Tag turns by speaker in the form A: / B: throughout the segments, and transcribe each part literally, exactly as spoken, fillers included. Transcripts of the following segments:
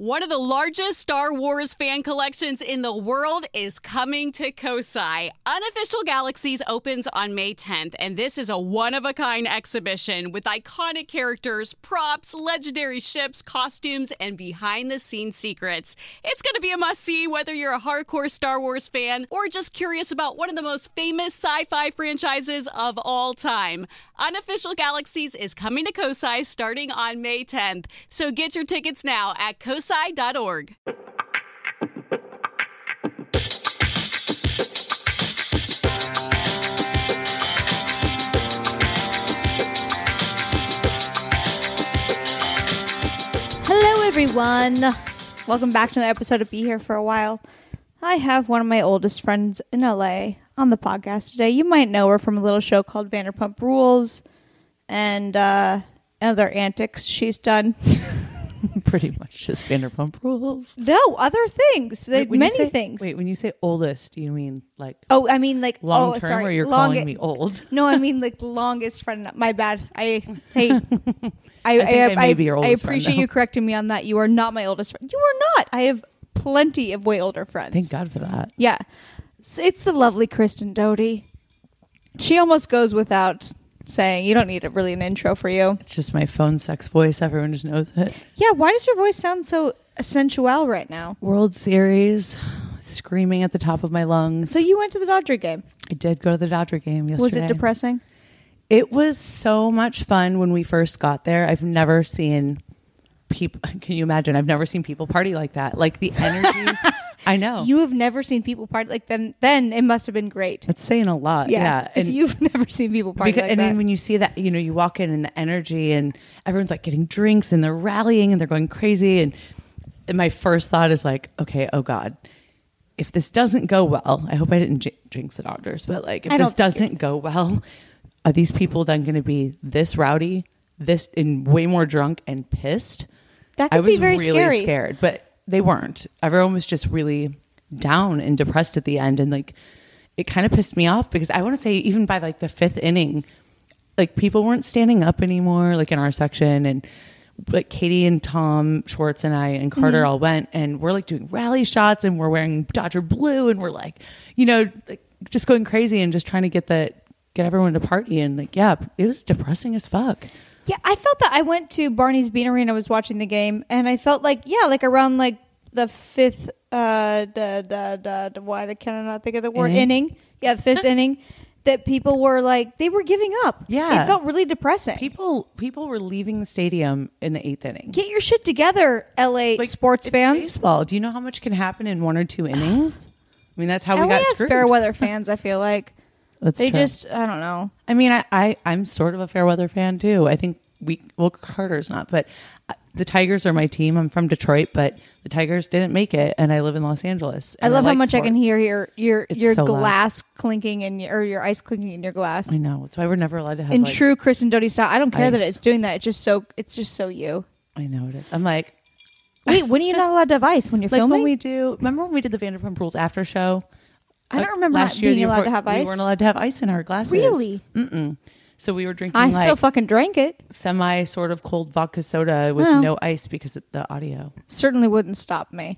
A: One of the largest Star Wars fan collections in the world is coming to Kosai. Unofficial Galaxies opens on May tenth, and this is a one-of-a-kind exhibition with iconic characters, props, legendary ships, costumes, and behind-the-scenes secrets. It's going to be a must-see whether you're a hardcore Star Wars fan or just curious about one of the most famous sci-fi franchises of all time. Unofficial Galaxies is coming to Kosai starting on May tenth, so get your tickets now at kosai dot org.
B: Hello, everyone. Welcome back to another episode of Be Here for a While. I have one of my oldest friends in L A on the podcast today. You might know her from a little show called Vanderpump Rules and uh, other antics she's done.
C: Pretty much just Vanderpump Rules.
B: No, other things. Wait, many
C: say,
B: things.
C: Wait, when you say oldest, do you mean like
B: oh, I mean like
C: long
B: oh,
C: term,
B: sorry,
C: or you're
B: long,
C: calling me old?
B: No, I mean like longest friend. My bad. I hey, I
C: I, think I, I, may be your
B: I
C: oldest
B: appreciate
C: friend,
B: you correcting me on that. You are not my oldest friend. You are not. I have plenty of way older friends.
C: Thank God for that.
B: Yeah, it's, it's the lovely Kristen Doty. She almost goes without saying. You don't need a, really an intro for you.
C: It's just my phone sex voice. Everyone just knows it.
B: Yeah, why does your voice sound so sensual right now?
C: World Series, screaming at the top of my lungs.
B: So you went to the Dodger game.
C: I did go to the Dodger game yesterday.
B: Was it depressing?
C: It was so much fun when we first got there. I've never seen people. Can you imagine? I've never seen people party like that. Like the energy. I know.
B: You have never seen people party like then. Then it must have been great.
C: It's saying a lot.
B: Yeah.
C: yeah.
B: If
C: And
B: you've never seen people party
C: because,
B: like
C: and
B: that.
C: then when you see that, you know, you walk in and the energy and everyone's like getting drinks and they're rallying and they're going crazy. And, and my first thought is like, okay, oh God, if this doesn't go well, I hope I didn't j- jinx the Dodgers, but like, if
B: I
C: this
B: don't
C: doesn't go well, are these people then going to be this rowdy, this and way more drunk and pissed?
B: That could
C: I was
B: be very
C: really
B: scary.
C: scared, but they weren't. Everyone was just really down and depressed at the end, and like it kind of pissed me off because I want to say even by like the fifth inning, like people weren't standing up anymore, like in our section, and like Katie and Tom Schwartz and I and Carter mm-hmm. all went, and we're like doing rally shots, and we're wearing Dodger blue, and we're like, you know, like, just going crazy and just trying to get the get everyone to party, and like yeah, it was depressing as fuck.
B: Yeah, I felt that I went to Barney's Beanery and I was watching the game, and I felt like yeah, like around like the fifth. Uh, the, the, the, the, why can I not think of the word?
C: Inning?
B: Inning. Yeah, the fifth inning. That people were like, they were giving up.
C: Yeah.
B: It felt really depressing.
C: People people were leaving the stadium in the eighth inning.
B: Get your shit together, L A
C: Like,
B: sports
C: it's
B: fans.
C: Baseball. Do you know how much can happen in one or two innings? I mean, that's how we
B: L A
C: got
B: has
C: screwed.
B: fair weather fans, I feel like.
C: That's
B: they
C: true.
B: just, I don't know.
C: I mean, I, I, I'm sort of a fair weather fan too. I think we, well, Carter's not, but the Tigers are my team. I'm from Detroit, but the Tigers didn't make it, and I live in Los Angeles.
B: I love
C: I
B: how
C: like
B: much
C: sports.
B: I can hear your your
C: It's
B: your
C: so
B: glass clinking in your, or your ice clinking in your glass.
C: I know. That's why we're never allowed to have
B: In
C: like,
B: true Kristen Doty style, I don't care that
C: ice.
B: it's doing that. It's just so it's just so you.
C: I know it is. I'm like,
B: Wait, when are you not allowed to have ice when you're
C: like
B: filming?
C: when we do. Remember when we did the Vanderpump Rules after show?
B: I don't remember
C: last
B: not
C: year,
B: being
C: the year
B: allowed
C: before,
B: to have
C: We
B: ice.
C: weren't allowed to have ice in our glasses.
B: Really?
C: Mm-mm. So we were drinking
B: I
C: like
B: still fucking drank it.
C: semi sort of cold vodka soda with
B: Well.
C: no ice because of the audio.
B: Certainly wouldn't stop me.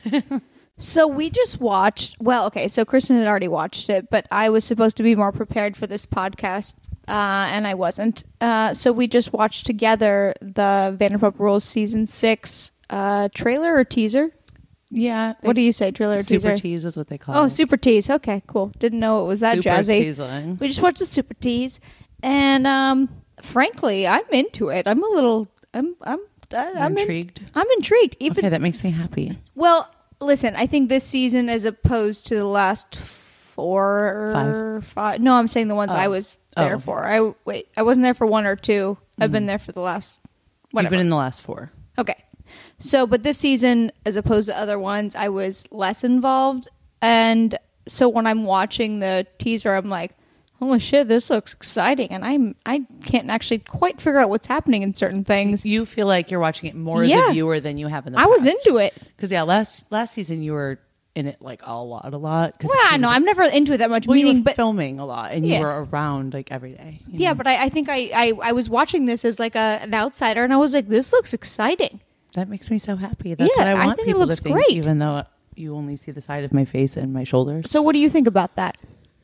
B: So we just watched, well, okay, so Kristen had already watched it, but I was supposed to be more prepared for this podcast, uh, and I wasn't. Uh, so we just watched together the Vanderpump Rules season six uh, trailer or teaser.
C: Yeah.
B: What do you say, trailer or
C: Super
B: teaser?
C: tease is what they call
B: Oh,
C: it.
B: super tease. Okay, cool. Didn't know it was that
C: Super
B: jazzy.
C: teasing.
B: We just watched the super tease, and um, frankly, I'm into it. I'm a little, I'm, I'm, I'm in-
C: intrigued.
B: I'm intrigued. Even
C: Okay, that makes me happy.
B: well, listen, I think this season, as opposed to the last four,
C: Five.
B: five no, I'm saying the ones
C: Oh.
B: I was there
C: Oh.
B: for. I wait, I wasn't there for one or two. I've been there for the last. Whatever.
C: You've been in the last four.
B: Okay. So, but this season, as opposed to other ones, I was less involved. And so when I'm watching the teaser, I'm like, holy shit, this looks exciting. And I'm, I can't actually quite figure out what's happening in certain things.
C: So you feel like you're watching it more
B: Yeah.
C: as a viewer than you have in the
B: I
C: past.
B: was into it.
C: Because, yeah, last last season you were in it like a lot, a lot. Cause
B: Well, I know. I'm never into it that much.
C: well, you
B: meaning,
C: were
B: but
C: filming a lot and
B: Yeah.
C: you were around like every day. you
B: yeah,
C: know?
B: but I, I think I, I, I was watching this as like a, an outsider, and I was like, this looks exciting.
C: That makes me so happy. That's
B: Yeah,
C: what I
B: I
C: want
B: think it
C: people
B: looks
C: to think,
B: great.
C: even though you only see the side of my face and my shoulders.
B: So what do you think about that?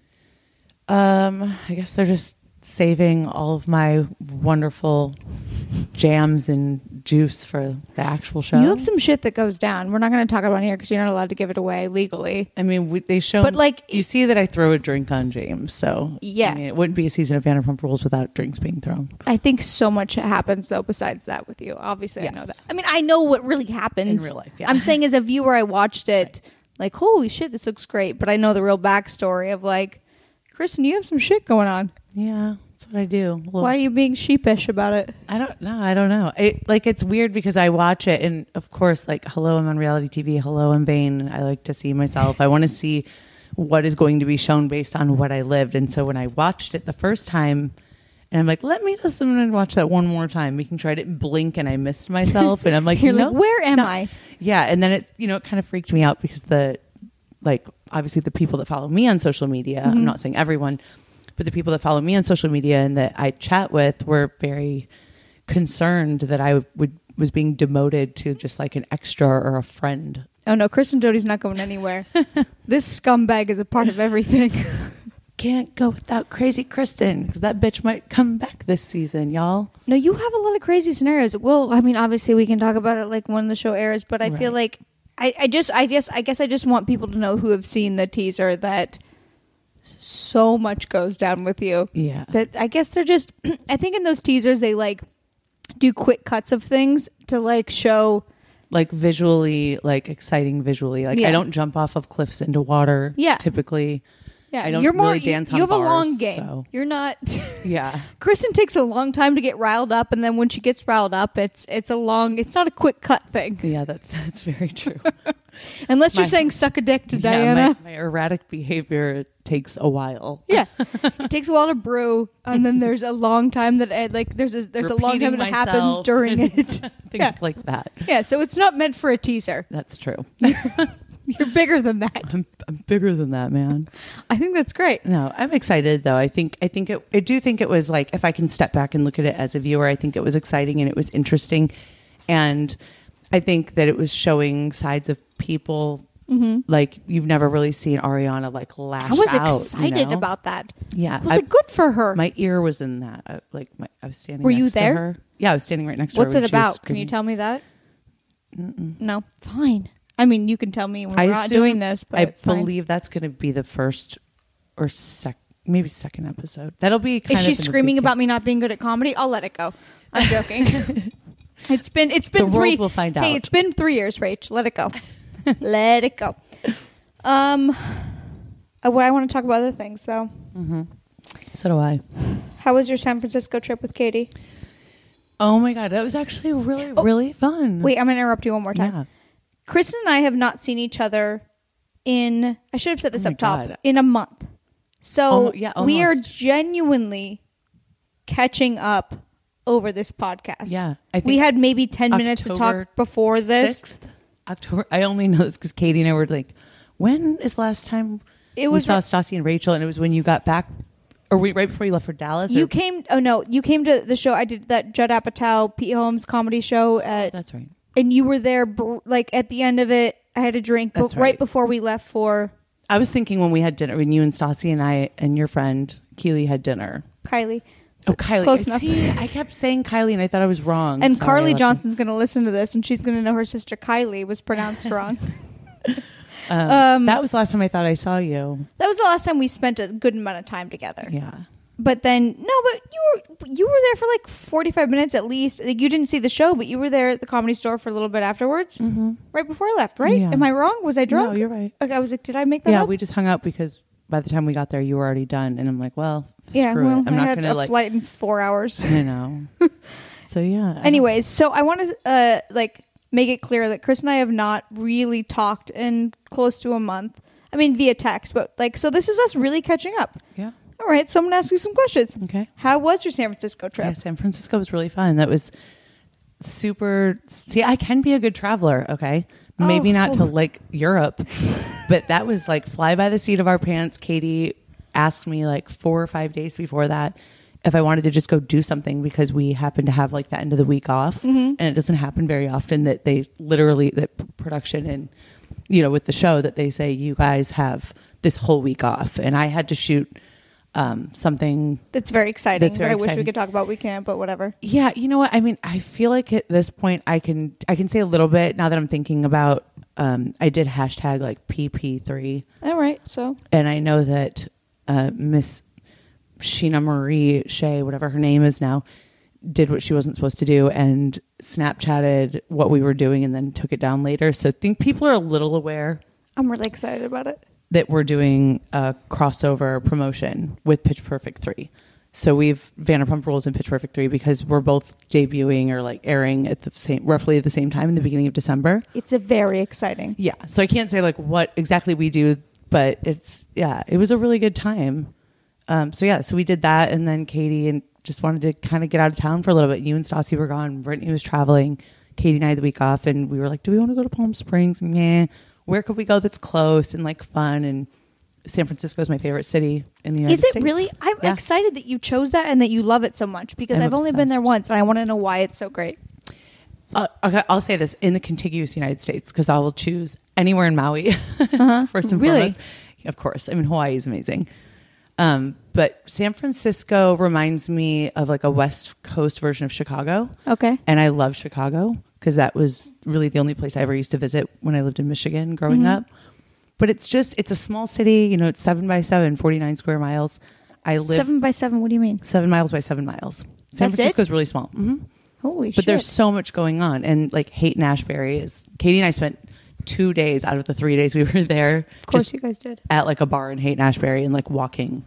C: Um, I guess they're just saving all of my wonderful jams and juice for the actual show.
B: You have some shit that goes down. We're not going to talk about it here because you're not allowed to give it away legally.
C: I mean, we, they show,
B: But, like,
C: you see that I throw a drink on James, so
B: Yeah.
C: I mean, it wouldn't be a season of Vanderpump Rules without drinks being thrown.
B: I think so much happens though besides that with you. Obviously,
C: Yes.
B: I know that. I mean, I know what really happens
C: In real life, yeah.
B: I'm saying as a viewer, I watched it like, holy shit, this looks great. But I know the real backstory of like, Kristen, you have some shit going on.
C: Yeah, that's what I do. Well,
B: Why are you being sheepish about it?
C: I don't know. I don't know. It, like, it's weird because I watch it, and of course, like, hello, I'm on reality T V. Hello, I'm vain. I like to see myself. I want to see what is going to be shown based on what I lived. And so when I watched it the first time, and I'm like, let me just I'm gonna watch that one more time, making sure I didn't blink and I missed myself. And I'm like,
B: You're
C: no,
B: like, where am
C: no.
B: I?
C: Yeah. And then it, you know, it kind of freaked me out because the, like, obviously the people that follow me on social media,
B: Mm-hmm.
C: I'm not saying everyone, but the people that follow me on social media and that I chat with were very concerned that I would was being demoted to just like an extra or a friend.
B: Oh no, Kristen Doty's not going anywhere. This scumbag is a part of everything.
C: Can't go without crazy Kristen because that bitch might come back this season, y'all.
B: No, you have a lot of crazy scenarios. Well, I mean, obviously we can talk about it like when the show airs, but I feel
C: Right.
B: like I, I just I guess I guess I just want people to know who have seen the teaser that so much goes down with you.
C: Yeah.
B: That I guess they're just I think in those teasers they like do quick cuts of things to like show
C: Like visually, like exciting visually. Like
B: Yeah.
C: I don't jump off of cliffs into water.
B: Yeah.
C: Typically.
B: yeah,
C: I don't
B: you're more
C: really dance
B: you,
C: on
B: you have
C: bars,
B: a long game.
C: so-
B: You're not
C: Yeah.
B: Kristen takes a long time to get riled up, and then when she gets riled up, it's it's a long. It's not a quick cut thing.
C: Yeah, that's that's very true.
B: Unless you're
C: My-
B: saying "suck a dick" to
C: Yeah,
B: Diana.
C: my, my erratic behavior takes a while.
B: Yeah, it takes a while to brew, and then there's a long time that it, like there's a there's a long time
C: Repeating
B: that happens
C: myself
B: during
C: and
B: it.
C: Things
B: Yeah.
C: like that.
B: Yeah, so it's not meant for a teaser.
C: That's true.
B: You're bigger than that.
C: I'm, I'm bigger than that, man.
B: I think that's great.
C: No, I'm excited though. I think I think it. I do think it was like, if I can step back and look at it as a viewer, I think it was exciting and it was interesting, and I think that it was showing sides of people like you've never really seen Ariana like lash
B: I was
C: out,
B: excited
C: you know?
B: about that.
C: Yeah,
B: I was
C: I-
B: like, good for her.
C: My ear was in that. I, like my, I was standing.
B: Were you
C: next to
B: there?
C: her. Yeah, I was standing right next to
B: What's
C: her. when
B: it
C: she was
B: about? Can you
C: screaming.
B: tell me that? No, fine. I mean, you can tell me when
C: I
B: we're not
C: assume-
B: doing this, but
C: I
B: fine.
C: believe that's going to be the first or sec, maybe second episode. That'll be. Kind
B: Is
C: of
B: she
C: in the
B: screaming
C: beginning.
B: about me not being good at comedy? I'll let it go. I'm joking. it's been it's been
C: The
B: three.
C: world will find
B: Hey,
C: out.
B: it's been three years, Rach. Let it go. Let it go. Um, I, well, I want to talk about other things though.
C: So do I.
B: How was your San Francisco trip with Katie?
C: Oh my god, that was actually really really fun.
B: Wait, I'm gonna interrupt you one more time.
C: Yeah.
B: Kristen and I have not seen each other in. I should have said this
C: Oh my
B: up top.
C: God.
B: In a month. So
C: Almo- yeah,
B: we are
C: almost.
B: genuinely catching up over this podcast.
C: Yeah, I think
B: we had maybe ten minutes to
C: October
B: talk before this.
C: sixth October. I only know this because Katie and I were like, when is the last time
B: It
C: we
B: was
C: saw Stassi and Rachel? And it was when you got back, or we, right before you left for Dallas.
B: You
C: or-
B: came. Oh no, you came to the show. I did that Judd Apatow, Pete Holmes comedy show at,
C: That's right.
B: and you were there. br- Like at the end of it, I had a drink, but
C: That's
B: right.
C: right.
B: before we left for
C: I was thinking when we had dinner, when you and Stassi and I and your friend Keely had dinner.
B: Kylie.
C: Oh,
B: It's
C: Kylie.
B: close enough.
C: See, I kept saying Kylie and I thought I was wrong.
B: And
C: Sorry, I
B: Carly
C: left
B: Johnson's going to listen to this, and she's going to know her sister Kylie was pronounced wrong.
C: it. Um,
B: um,
C: that was the last time I thought I saw you.
B: That was the last time we spent a good amount of time together.
C: Yeah.
B: But then no, but you were you were there for like forty-five minutes at least. Like you didn't see the show, but you were there at the Comedy Store for a little bit afterwards, mm-hmm. right before I left. Right?
C: Yeah.
B: Am I wrong? Was I drunk?
C: No, you're right.
B: Okay, I was like, did I make that
C: Yeah,
B: up?
C: we just hung out because by the time we got there, you were already done. And I'm like, well,
B: yeah,
C: screw
B: well,
C: it. I'm
B: I
C: not
B: had
C: going to
B: a
C: like,
B: flight in four hours.
C: you know. So yeah. I-
B: Anyways, so I want to uh, like make it clear that Chris and I have not really talked in close to a month. I mean, via text, but like, so this is us really catching up.
C: Yeah.
B: All right, so I'm going to ask you some questions.
C: Okay.
B: How was your San Francisco trip?
C: Yeah, San Francisco was really fun. That was super. See, I can be a good traveler. Okay. Maybe
B: Oh.
C: not to like Europe, but that was like fly by the seat of our pants. Katie asked me like four or five days before that if I wanted to just go do something, because we happen to have like the end of the week off,
B: Mm-hmm.
C: and it doesn't happen very often that they literally, that p- production and, you know, with the show that they say, you guys have this whole week off. And I had to shoot um, something.
B: That's very exciting.
C: That's very
B: that I wish we
C: exciting.
B: could talk about. We can't, but whatever.
C: Yeah. You know what? I mean, I feel like at this point I can, I can say a little bit now that I'm thinking about, um, I did hashtag like P P three.
B: All right. So
C: And I know that uh, Miss Sheena Marie Shea, whatever her name is now, did what she wasn't supposed to do and Snapchatted what we were doing and then took it down later. So I think people are a little aware
B: I'm really excited about it.
C: that we're doing a crossover promotion with Pitch Perfect three. So we've Vanderpump Rules and Pitch Perfect three because we're both debuting or like airing at the same, roughly at the same time in the beginning of December.
B: It's a very exciting.
C: Yeah. So I can't say like what exactly we do, but it's, yeah, it was a really good time. Um, so yeah, so we did that, and then Katie and just wanted to kind of get out of town for a little bit. You and Stassi were gone. Brittany was traveling. Katie and I had the week off, and we were like, do we want to go to Palm Springs? Nah. Where could we go that's close and like fun? And San Francisco is my favorite city in the United
B: Is it
C: States.
B: really? I'm
C: Yeah.
B: excited that you chose that and that you love it so much because
C: I'm
B: I've only been there
C: obsessed.
B: once and I want to know why it's so great.
C: Uh, okay, I'll say this in the contiguous United States because I will choose anywhere in Maui first and
B: Really?
C: foremost. Of course, I mean Hawaii is amazing, um, but San Francisco reminds me of like a West Coast version of Chicago.
B: Okay.
C: And I love Chicago because that was really the only place I ever used to visit when I lived in Michigan growing
B: Mm-hmm.
C: up. But it's just, it's a small city, you know, it's seven by seven, forty-nine square miles. I live
B: Seven by seven. What do you mean?
C: seven miles by seven miles. San
B: That's
C: Francisco's
B: it?
C: really small. hmm
B: Holy shit!
C: But there's so much going on. And like Haight Ashbury is, Katie and I spent two days out of the three days we were there.
B: of course
C: just
B: you guys did.
C: at like a bar in Haight Ashbury and like walking.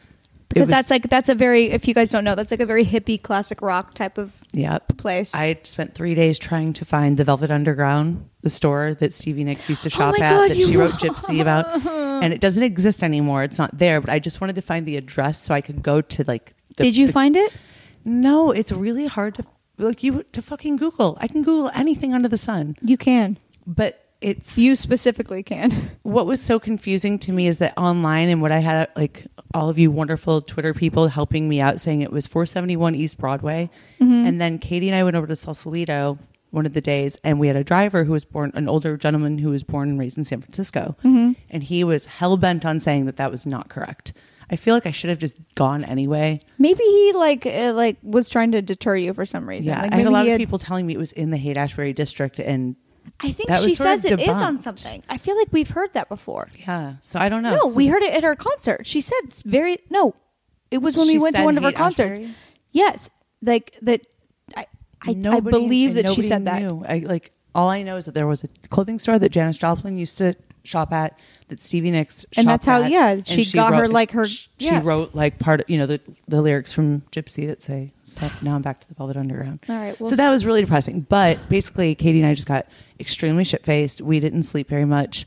C: It
B: Because
C: was-
B: that's like that's a very if you guys don't know that's like a very hippie classic rock type of
C: Yep.
B: place.
C: I spent three days trying to find the Velvet Underground, the store that Stevie Nicks used to shop
B: Oh my
C: at,
B: God,
C: that
B: you
C: she wrote
B: were-
C: Gypsy about. And it doesn't exist anymore. It's not there, but I just wanted to find the address so I could go to like the,
B: Did you
C: the-
B: find it?
C: No, it's really hard to like you to fucking Google. I can Google anything under the sun.
B: You can.
C: But it's
B: You specifically can.
C: what was so confusing to me is that online and what I had like all of you wonderful Twitter people helping me out saying it was four seventy-one East Broadway.
B: Mm-hmm.
C: And then Katie and I went over to Sausalito one of the days and we had a driver who was born, an older gentleman who was born and raised in San Francisco.
B: Mm-hmm.
C: And he was hell bent on saying that that was not correct. I feel like I should have just gone anyway.
B: Maybe he like uh, like was trying to deter you for some reason.
C: Yeah.
B: like
C: I had a
B: maybe
C: lot
B: he
C: of
B: had-
C: people telling me it was in the Haight-Ashbury district and
B: I think
C: that was
B: she
C: sort of
B: says it is on
C: debunked.
B: something. I feel like we've heard that before.
C: yeah. So I don't know.
B: No,
C: So-
B: we heard it at her concert. She said it's very no. It was when
C: She
B: we went to
C: said
B: one of her
C: Haight-Ashbury?
B: concerts. Yes, like that. I I, I
C: Nobody-
B: believe
C: and
B: that she
C: nobody
B: said that.
C: knew. I like all I know is that there was a clothing store that Janis Joplin used to shop at, that Stevie Nicks
B: And
C: shopped
B: that's how-
C: at,
B: yeah,
C: and
B: she got her, like, her-
C: She,
B: yeah.
C: she wrote like part of you know the the lyrics from Gypsy that say stuff. Now I'm back to the Velvet Underground.
B: All right, well,
C: so that was really depressing. But basically, Katie and I just got extremely shit faced. We didn't sleep very much.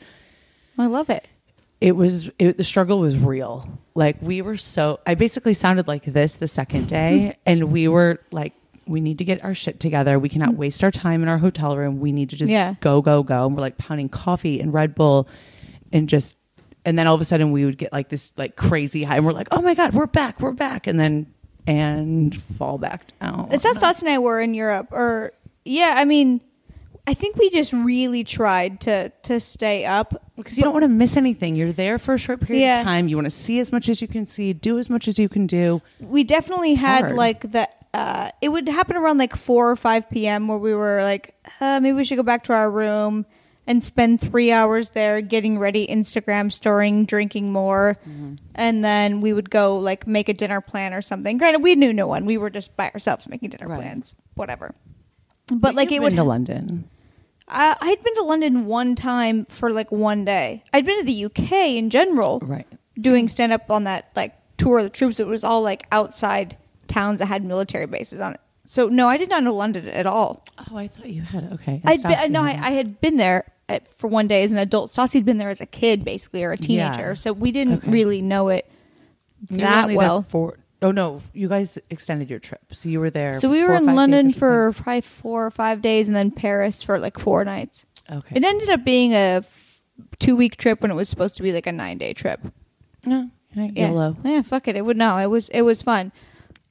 B: I love it.
C: It was it, the struggle was real. Like we were so. I basically sounded like this the second day, and we were like. We need to get our shit together. We cannot waste our time in our hotel room. We need to just
B: Yeah.
C: go, go, go. And we're like pounding coffee and Red Bull and just, and then all of a sudden we would get like this like crazy high and we're like, oh my God, we're back, we're back. And then, and fall back down.
B: It's how Stas and I were in Europe. Or yeah, I mean, I think we just really tried to to stay up
C: Because you don't want to miss anything. You're there for a short period
B: Yeah.
C: of time. You want to see as much as you can see, do as much as you can do.
B: we definitely had
C: hard.
B: like the uh it would happen around like four or five p.m. where we were like uh, maybe we should go back to our room and spend three hours there getting ready, Instagram storing, drinking more,
C: Mm-hmm.
B: and then we would go like make a dinner plan or something. Granted, we knew no one, we were just by ourselves making dinner
C: Right.
B: plans, whatever. But, like
C: you've
B: it would
C: been to London.
B: I I had been to London one time for like one day. I'd been to the U K in general,
C: Right.
B: doing stand up on that like tour of the troops. It was all like outside towns that had military bases on it. So no, I did not know London at all.
C: Oh, I thought you had. Okay.
B: I'd been,
C: Stassi
B: no, I,
C: had.
B: I had been there at, for one day as an adult. Stassi had been there as a kid, basically, or a teenager.
C: Yeah.
B: So we didn't
C: Okay.
B: really know it
C: You were
B: that
C: only there
B: well.
C: For, oh no, you guys extended your trip, so you were there.
B: So we
C: four
B: were
C: or
B: in
C: five days or
B: London
C: something?
B: for probably four or five days, and then Paris for like four nights.
C: Okay.
B: It ended up being a f- two week trip when it was supposed to be like a nine day trip.
C: No, yeah,
B: Yeah.
C: YOLO.
B: Yeah, fuck it. It would no. It was it was fun.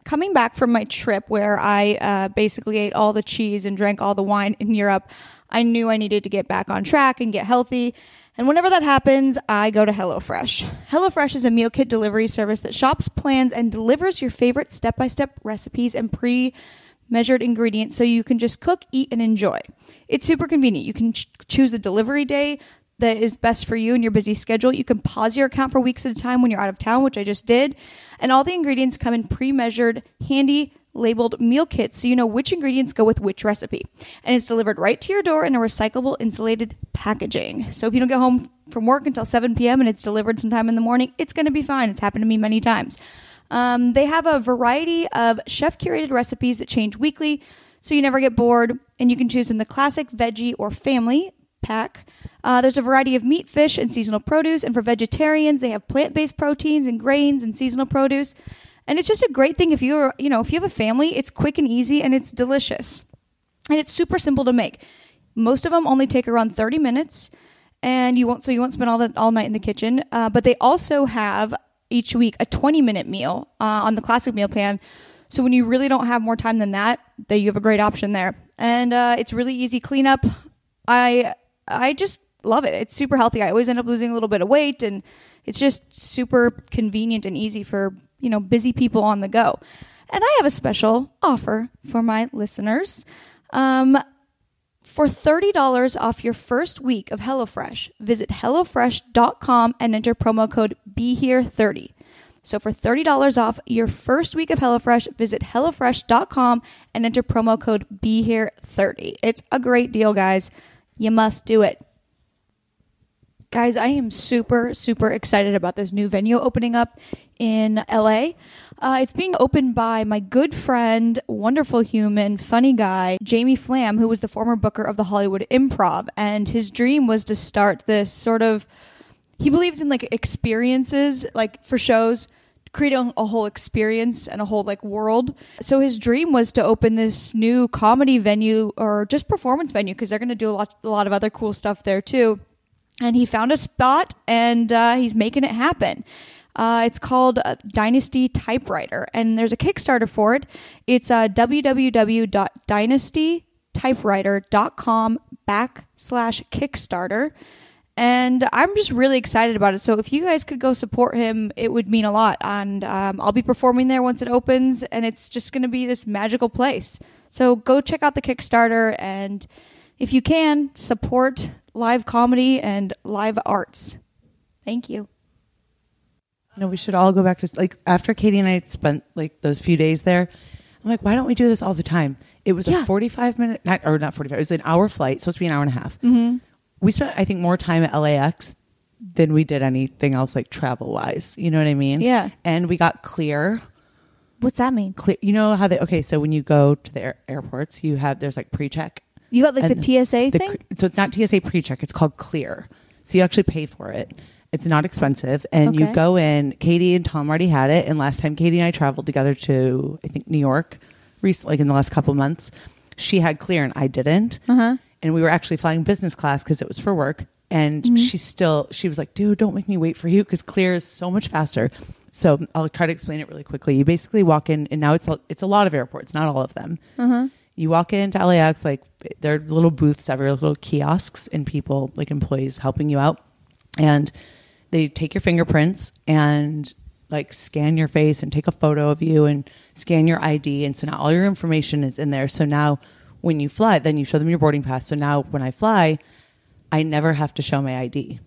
B: coming back from my trip where I uh, basically ate all the cheese and drank all the wine in Europe, I knew I needed to get back on track and get healthy. And whenever that happens, I go to HelloFresh. HelloFresh is a meal kit delivery service that shops, plans, and delivers your favorite step-by-step recipes and pre-measured ingredients so you can just cook, eat, and enjoy. It's super convenient. You can ch- choose a delivery day that is best for you and your busy schedule. You can pause your account for weeks at a time when you're out of town, which I just did. And all the ingredients come in pre-measured, handy, labeled meal kits so you know which ingredients go with which recipe. And it's delivered right to your door in a recyclable insulated packaging. So if you don't get home from work until seven p.m. and it's delivered sometime in the morning, it's going to be fine. It's happened to me many times. Um, they have a variety of chef-curated recipes that change weekly so you never get bored. And you can choose in the classic, veggie, or family pack. Uh, there's a variety of meat, fish, and seasonal produce. And for vegetarians, they have plant-based proteins and grains and seasonal produce. And it's just a great thing if you're, you know, if you have a family, it's quick and easy and it's delicious. And it's super simple to make. Most of them only take around thirty minutes, and you won't, so you won't spend all the, all night in the kitchen. Uh, but they also have each week a twenty minute meal uh, on the classic meal plan. So when you really don't have more time than that, that you have a great option there. And uh, it's really easy cleanup. I I just love it. It's super healthy. I always end up losing a little bit of weight, and it's just super convenient and easy for, you know, busy people on the go. And I have a special offer for my listeners. Um, for thirty dollars off your first week of HelloFresh, visit HelloFresh dot com and enter promo code be here thirty. So for thirty dollars off your first week of HelloFresh, visit HelloFresh dot com and enter promo code be here thirty. It's a great deal, guys. You must do it. Guys, I am super, super excited about this new venue opening up in L A. Uh, it's being opened by my good friend, wonderful human, funny guy, Jamie Flam, who was the former booker of the Hollywood Improv. And his dream was to start this sort of, he believes in like experiences, like for shows, create a, a whole experience and a whole like world. So his dream was to open this new comedy venue or just performance venue, because they're going to do a lot, a lot of other cool stuff there too. And he found a spot, and uh, he's making it happen. Uh, it's called uh, Dynasty Typewriter, and there's a Kickstarter for it. It's uh, www.dynastytypewriter.com backslash Kickstarter. And I'm just really excited about it. So if you guys could go support him, it would mean a lot. And um, I'll be performing there once it opens, and it's just going to be this magical place. So go check out the Kickstarter, and if you can, support live comedy and live arts. Thank you.
C: No, we should all go back to, like, after Katie and I spent like those few days there, I'm like, why don't we do this all the time? It was yeah. a forty-five minute, not, or not forty-five, it was an hour flight, supposed to be an hour and a half.
B: Mm-hmm.
C: We spent, I think, more time at L A X than we did anything else, like travel wise. You know what I mean?
B: Yeah.
C: And we got Clear.
B: What's that mean?
C: Clear. You know how they, okay, so when you go to the air, airports, you have, there's like pre-check.
B: You got like and the T S A
C: the,
B: thing?
C: So it's not T S A pre-check. It's called Clear. So you actually pay for it. It's not expensive. And
B: okay.
C: you go in. Katie and Tom already had it. And last time Katie and I traveled together to, I think, New York, recently, like in the last couple of months, she had Clear and I didn't.
B: Uh-huh.
C: And we were actually flying business class because it was for work. And mm-hmm. she still, she was like, dude, don't make me wait for you, because Clear is so much faster. So I'll try to explain it really quickly. You basically walk in, and now it's a, it's a lot of airports, not all of them.
B: Uh-huh.
C: You walk into L A X, like there are little booths everywhere, little kiosks, and people, like employees, helping you out. And they take your fingerprints and like scan your face and take a photo of you and scan your I D. And so now all your information is in there. So now when you fly, then you show them your boarding pass. So now when I fly, I never have to show my I D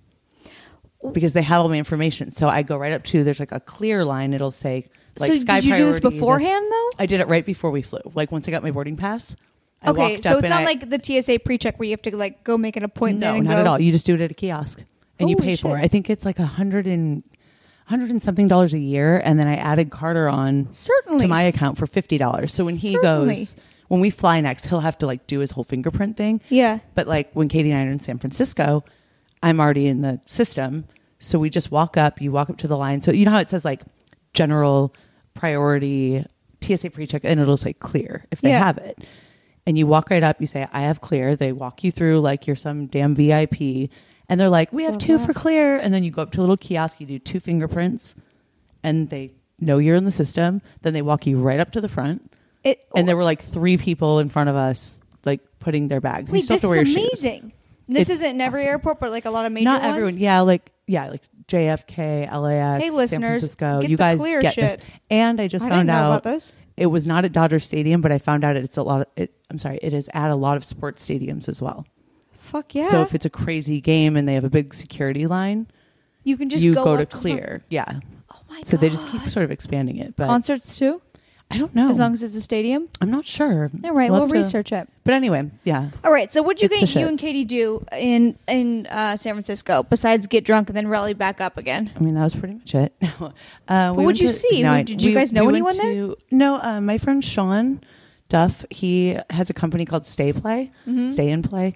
C: because they have all my information. So I go right up to, there's like a Clear line. It'll say, like,
B: so
C: Sky
B: did you do this
C: Priority,
B: beforehand
C: this.
B: though?
C: I did it right before we flew. Like once I got my boarding pass. I
B: okay, so it's not
C: I,
B: like the T S A pre-check where you have to like go make an appointment.
C: No,
B: and
C: not
B: go.
C: at all. You just do it at a kiosk and
B: Holy
C: you pay
B: shit.
C: for it. I think it's like a hundred and hundred and something dollars a year, and then I added Carter on
B: certainly
C: to my account for fifty dollars. So when he
B: certainly.
C: goes, when we fly next, he'll have to like do his whole fingerprint thing.
B: Yeah.
C: But like when Katie and I are in San Francisco, I'm already in the system, so we just walk up. You walk up to the line. So you know how it says like general priority T S A pre-check, and it'll say Clear if they
B: yeah.
C: have it. And you walk right up, you say, I have Clear. They walk you through like you're some damn V I P. And they're like, we have
B: Love
C: two
B: that.
C: for Clear. And then you go up to a little kiosk, you do two fingerprints, and they know you're in the system. Then they walk you right up to the front.
B: It,
C: And there were like three people in front of us, like putting their bags.
B: Wait,
C: you still
B: this
C: have to wear
B: is
C: your
B: amazing.
C: shoes.
B: This
C: It's
B: isn't in every
C: awesome.
B: airport, but like a lot of major
C: Not
B: ones.
C: everyone. Yeah, like yeah, like J F K, L A X,
B: Hey,
C: San
B: listeners,
C: Francisco.
B: get
C: You
B: the
C: guys
B: clear
C: get
B: shit.
C: this. And I just
B: I
C: found
B: didn't know
C: out
B: about this.
C: it was not at Dodger Stadium, but I found out it's a lot of it. I'm sorry, it is at a lot of sports stadiums as well.
B: Fuck yeah.
C: So if it's a crazy game and they have a big security line,
B: you can just
C: you
B: go,
C: go, to
B: up the front.
C: clear. Yeah.
B: Oh my
C: So
B: god.
C: they just keep sort of expanding it. But
B: Concerts too,
C: I don't know.
B: as long as it's a stadium.
C: I'm not sure.
B: All right,
C: We'll
B: we'll
C: have to-
B: research it.
C: But anyway, yeah.
B: All right, so what'd you
C: It's the
B: get you
C: shit.
B: and Katie do in in uh, San Francisco besides get drunk and then rally back up again?
C: I mean, that was pretty much it. uh,
B: But
C: we
B: what'd
C: went
B: you
C: to-
B: see?
C: no, I-
B: Did you
C: we-
B: guys know
C: we went
B: anyone there?
C: to- No, uh, my friend Sean Duff, he has a company called Stay Play,
B: Mm-hmm.
C: Stay and Play.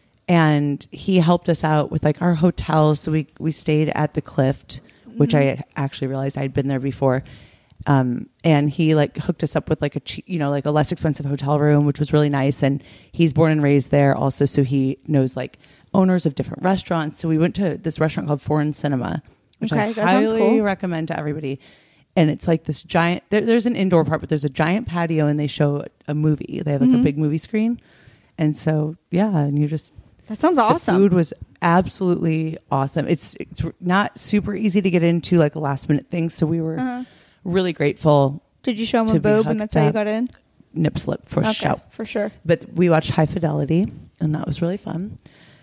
C: And he helped us out with like our hotels. So we, we stayed at the Clift, which I had actually realized I'd been there before. Um, and he like hooked us up with like a, che- you know, like a less expensive hotel room, which was really nice. And he's born and raised there also. So he knows like owners of different restaurants. So we went to this restaurant called Foreign Cinema, which
B: Okay,
C: I
B: that sounds
C: highly
B: cool.
C: recommend to everybody. And it's like this giant, there, there's an indoor part, but there's a giant patio and they show a movie. They have like
B: Mm-hmm.
C: a big movie screen. And so, yeah, and you just,
B: That sounds awesome.
C: the food was absolutely awesome. It's, it's not super easy to get into like a last minute thing. So we were
B: Uh-huh.
C: really grateful.
B: Did you show him
C: to
B: a
C: be
B: boob and
C: hooked
B: that's how you
C: up.
B: got in?
C: Nip slip for
B: Okay,
C: sure.
B: for sure.
C: But we watched High Fidelity and that was really fun.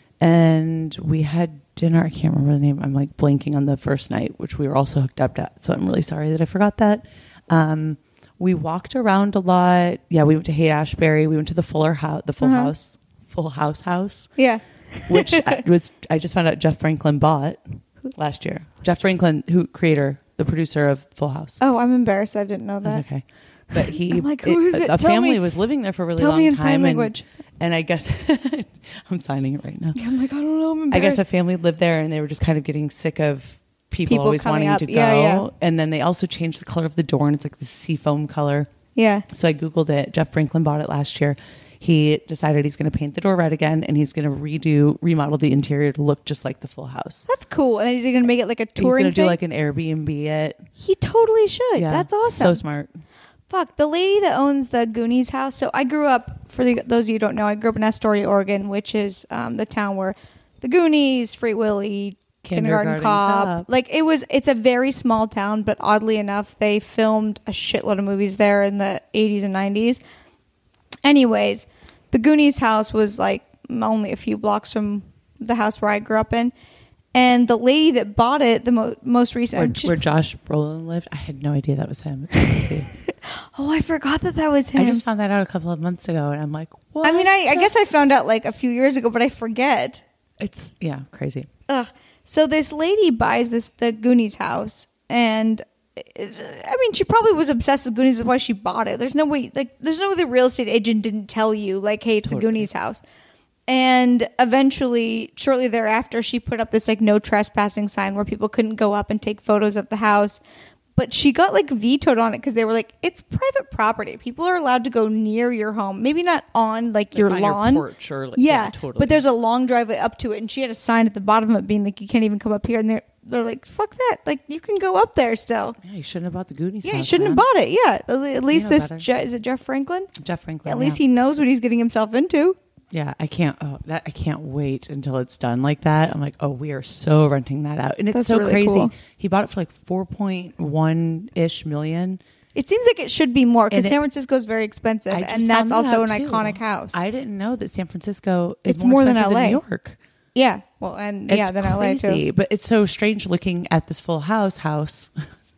C: And we had dinner. I can't remember the name. I'm like blanking on the first night, which we were also hooked up at. So I'm really sorry that I forgot that. Um, we walked around a lot. Yeah, we went to Haight Ashbury. We went to the Fuller House, the Full
B: Uh-huh.
C: House, Full House House,
B: Yeah.
C: which I, which I just found out Jeff Franklin bought last year. Jeff Franklin, who creator, the producer of Full House.
B: Oh, I'm embarrassed. I didn't know that.
C: That's okay. But he,
B: I'm like, who is it?
C: A
B: Tell
C: family
B: me-
C: was living there for a really
B: tell
C: long
B: me in
C: time.
B: sign
C: and,
B: language.
C: and I guess I'm signing it right now.
B: I'm like, I don't know. I'm
C: I
B: embarrassed.
C: guess a family lived there and they were just kind of getting sick of people,
B: People
C: always
B: coming
C: wanting
B: up.
C: to go.
B: Yeah, yeah.
C: And then they also changed the color of the door and it's like the seafoam color.
B: Yeah.
C: So I Googled it. Jeff Franklin bought it last year. He decided he's going to paint the door red again and he's going to redo, remodel the interior to look just like the Full House.
B: That's cool. And is he going to make it like a
C: He's
B: touring
C: going to do
B: thing?
C: like an Airbnb it.
B: He totally should.
C: Yeah,
B: That's awesome.
C: So smart.
B: Fuck, the lady that owns the Goonies house. So I grew up, for the, those of you who don't know, I grew up in Astoria, Oregon, which is um, the town where the Goonies, Free Willy, Kindergarten,
C: Kindergarten
B: Cop.
C: Cop.
B: Like it was, it's a very small town, but oddly enough, they filmed a shitload of movies there in the eighties and nineties. Anyways, the Goonies house was like only a few blocks from the house where I grew up in. And the lady that bought it, the mo- most recent,
C: Where,
B: just-
C: where Josh Brolin lived. I had no idea that was him. It's crazy.
B: oh, I forgot that that was him.
C: I just found that out a couple of months ago and I'm like, what?
B: I mean, I, I guess I found out like a few years ago, but I forget.
C: It's, yeah, crazy.
B: Ugh. So this lady buys this the Goonies house, and it, I mean, she probably was obsessed with Goonies. That's why she bought it. There's no way, like, there's no way the real estate agent didn't tell you, like, hey, it's
C: Totally.
B: a Goonies house. And eventually, shortly thereafter, she put up this like no trespassing sign where people couldn't go up and take photos of the house. But she got like vetoed on it because they were like, it's private property. People are allowed to go near your home. Maybe not on like your
C: on your
B: lawn.
C: porch or, like,
B: yeah,
C: yeah, totally.
B: But there's a long driveway up to it. And she had a sign at the bottom of it being like, you can't even come up here. And they're, they're like, fuck that. Like, you can go up there still.
C: Yeah, you shouldn't have bought the Goonies
B: Yeah,
C: house,
B: you shouldn't
C: man.
B: have bought it. Yeah. At at least
C: know
B: this,
C: better.
B: Je- is it Jeff Franklin?
C: Jeff Franklin.
B: At least
C: yeah.
B: he knows what he's getting himself into.
C: Yeah, I can't. Oh, that I can't wait until it's done like that. I'm like, oh, we are so renting that out, and it's
B: That's
C: so
B: really
C: crazy.
B: cool.
C: He bought it for like four point one ish million.
B: It seems like it should be more because
C: And it-
B: San Francisco is very expensive,
C: I just
B: and that's
C: found that
B: also an
C: out, too.
B: iconic house.
C: I didn't know that San Francisco is
B: It's
C: more,
B: more than
C: expensive
B: L A.
C: New York.
B: yeah, well, and
C: It's
B: yeah, then L A
C: crazy,
B: too.
C: but it's so strange looking at this Full House house,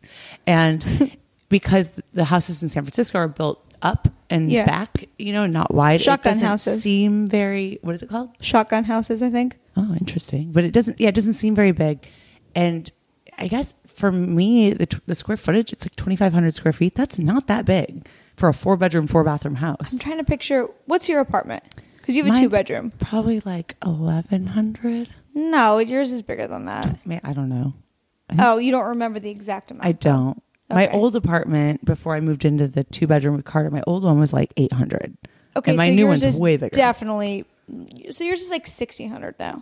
C: and because the houses in San Francisco are built up and
B: Yeah.
C: back, you know, not wide.
B: Shotgun
C: it doesn't
B: houses.
C: seem very. What is it called?
B: Shotgun houses, I think.
C: Oh, interesting. But it doesn't, yeah, it doesn't seem very big. And I guess for me, the, t- the square footage, it's like twenty-five hundred square feet. That's not that big for a four bedroom, four bathroom house.
B: I'm trying to picture what's your apartment because you have a
C: Mine's
B: two bedroom.
C: Probably like eleven hundred.
B: No, yours is bigger than that.
C: I don't know. I think-
B: Oh, you don't remember the exact amount.
C: I don't. My
B: Okay.
C: old apartment before I moved into the two bedroom with Carter, my old one was like eight hundred.
B: Okay,
C: And my
B: so
C: new
B: yours
C: one's
B: is
C: way bigger.
B: Definitely. So yours is like sixteen hundred now.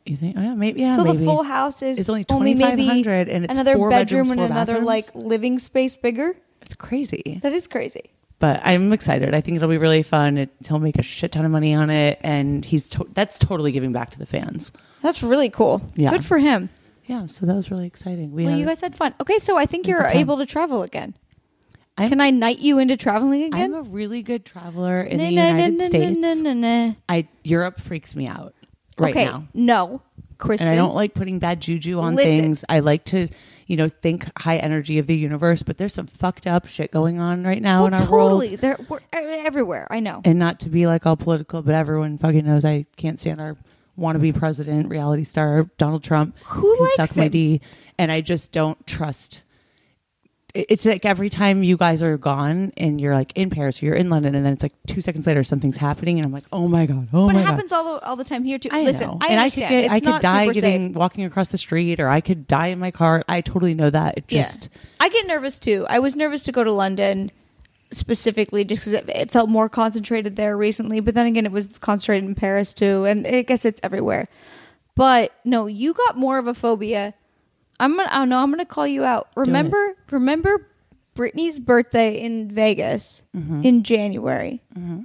C: You think? Oh, yeah, maybe. Yeah,
B: so
C: maybe.
B: the full house is
C: It's only
B: only maybe
C: twenty-five hundred and it's
B: another
C: four
B: bedroom
C: bedrooms,
B: and
C: four
B: another
C: bathrooms.
B: like living space bigger.
C: It's crazy.
B: That is crazy.
C: But I'm excited. I think it'll be really fun. It, he'll make a shit ton of money on it, and he's to- that's totally giving back to the fans.
B: That's really cool.
C: Yeah.
B: Good for him.
C: Yeah, so that was really exciting. We
B: Well,
C: had,
B: you guys had fun. Okay, so I think
C: a
B: you're
C: good time.
B: able to travel again.
C: I'm,
B: Can I knight you into traveling
C: I'm
B: again?
C: a really good traveler in
B: Na-
C: the
B: na-
C: United
B: na- na-
C: States.
B: na- na- na.
C: I Europe freaks me out right
B: okay,
C: now.
B: no, Kristen.
C: And I don't like putting bad juju on
B: Listen.
C: things. I like to, you know, think high energy of the universe, but there's some fucked up shit going on right now
B: Well,
C: in our
B: totally.
C: world.
B: They're we're e- everywhere. I know.
C: And not to be like all political, but everyone fucking knows I can't stand our wannabe president, reality star Donald Trump.
B: Who
C: Can
B: likes
C: suck my
B: him?
C: D. And I just don't trust. it- It's like every time you guys are gone and you're like in Paris or you're in London, and then it's like two seconds later something's happening, and I'm like, oh my god, oh
B: But
C: my
B: it
C: god.
B: happens all the all the time here too.
C: I
B: Listen,
C: know.
B: I
C: and I
B: understand.
C: could get,
B: it's
C: I could
B: not
C: die
B: super
C: getting
B: safe.
C: walking across the street, or I could die in my car. I totally know that. It just
B: yeah. I get nervous too. I was nervous to go to London specifically just because it, it felt more concentrated there recently. But then again, it was concentrated in Paris too, and I guess it's everywhere. But no, you got more of a phobia. I'm gonna. Oh no, I'm gonna call you out. Remember, remember, Britney's birthday in Vegas
C: Mm-hmm.
B: in January.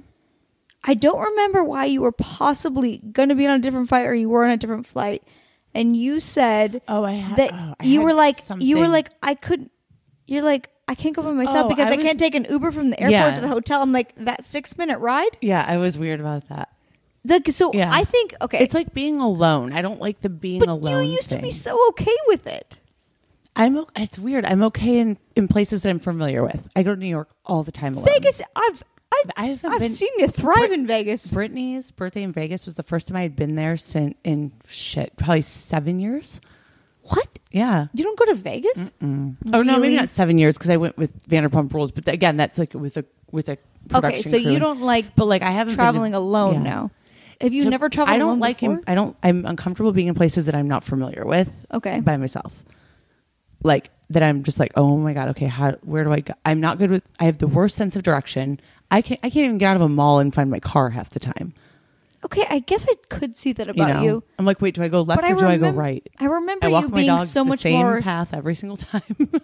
B: I don't remember why you were possibly going to be on a different flight or you were on a different flight, and you said
C: Oh, I had-
B: that
C: oh, I
B: you
C: had
B: were like you were
C: something.
B: like I couldn't. You're like I can't go by myself
C: Oh,
B: because
C: I
B: I,
C: was-
B: can't take an Uber from the airport
C: Yeah.
B: to the hotel. I'm like that six minute ride.
C: yeah, I was weird about that.
B: Like, so
C: Yeah.
B: I think okay,
C: It's like being alone. I don't like the being
B: but
C: alone.
B: you used
C: thing.
B: to be so okay with it.
C: I'm. o- It's weird. I'm okay in, in places that I'm familiar with. I go to New York all the time alone.
B: Vegas, I've I've,
C: I haven't
B: I've
C: been-
B: seen you thrive in Vegas.
C: Brittany's birthday in Vegas was the first time I had been there since in shit probably seven years.
B: What?
C: Yeah.
B: You don't go to Vegas?
C: Oh no, maybe
B: Really?
C: not seven years because I went with Vanderpump Rules. But again, that's like with a with a production
B: Okay, so
C: crew.
B: you don't like
C: But like I haven't been to-
B: traveling alone
C: yeah.
B: now. Have you
C: So
B: never traveled
C: I don't
B: alone
C: like
B: before?
C: him. I don't. I'm uncomfortable being in places that I'm not familiar with.
B: Okay.
C: By myself, like that. I'm just like, oh my god. Okay, how? Where do I go? I'm not good with. I have the worst sense of direction. I can't. I can't even get out of a mall and find my car half the time.
B: Okay, I guess I could see that
C: You
B: about
C: know.
B: you.
C: I'm like, wait, do I go left
B: But I
C: or do I go
B: remem-
C: right?
B: I remember
C: I walk
B: you
C: my
B: being
C: dogs
B: so
C: the
B: much
C: same
B: more.
C: path every single time.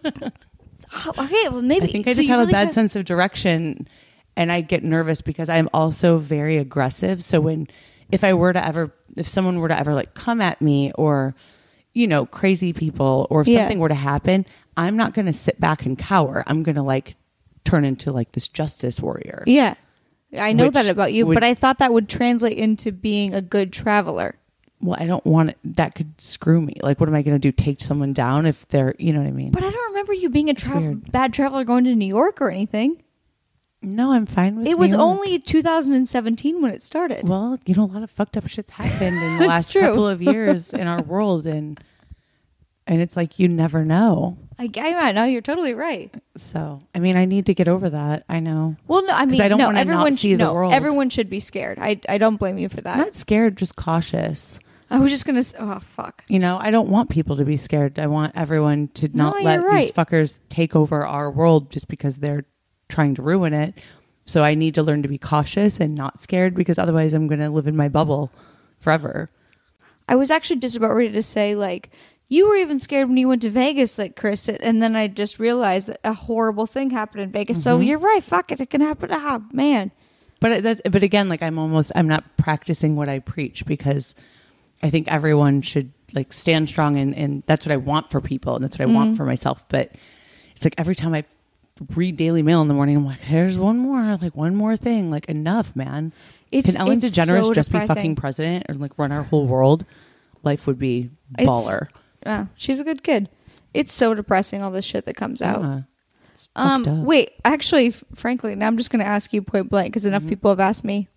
B: Oh, okay, well maybe
C: I think I
B: so
C: just
B: you
C: have
B: really
C: a bad
B: had-
C: sense of direction, and I get nervous because I'm also very aggressive. So when, if I were to ever, if someone were to ever like come at me, or, you know, crazy people, or if
B: Yeah.
C: something were to happen, I'm not going to sit back and cower. I'm going to like turn into like this justice warrior.
B: Yeah, I know
C: Which
B: that about you,
C: would-
B: but I thought that would translate into being a good traveler.
C: Well, I don't want it. That could screw me. Like, what am I going to do? Take someone down if they're, you know what I mean?
B: But I don't remember you being a tra-
C: weird.
B: bad traveler going to New York or anything.
C: No, I'm fine with
B: It was
C: New York.
B: only two thousand seventeen when it started.
C: Well, you know, a lot of fucked up shit's happened in the
B: That's
C: last
B: true.
C: couple of years in our world, and and it's like you never know.
B: I, I know you're totally right.
C: So, I mean, I need to get over that. I know.
B: Well, no, I mean,
C: I don't
B: no,
C: wanna not
B: everyone
C: see
B: should
C: the
B: no,
C: world.
B: everyone should be scared. I I don't blame you for that.
C: I'm not scared, just cautious.
B: I was just gonna. Say, oh fuck.
C: You know, I don't want people to be scared. I want everyone to
B: No,
C: not let
B: you're
C: these
B: right.
C: fuckers take over our world just because they're trying to ruin it. So I need to learn to be cautious and not scared, because otherwise I'm going to live in my bubble forever.
B: I was actually just about ready to say like you were even scared when you went to Vegas, like Chris, and then I just realized that a horrible thing happened in Vegas. So
C: Mm-hmm.
B: you're right. Fuck it, it can happen. Ah, man.
C: But that, but again, like I'm almost, I'm not practicing what I preach, because I think everyone should like stand strong, and, and that's what I want for people, and that's what I want for myself. But it's like every time I read Daily Mail in the morning, I'm like, here's one more, like one more thing, like enough, man.
B: It's-
C: Can Ellen
B: it's
C: DeGeneres
B: so
C: just be
B: depressing.
C: fucking president and like run our whole world? Life would be
B: It's-
C: baller.
B: Ah, she's a good kid. It's so depressing, all this shit that comes out.
C: Yeah. It's fucked
B: Um,
C: up.
B: wait, actually, f- frankly, now I'm just going to ask you point blank because enough
C: Mm-hmm.
B: people have asked me.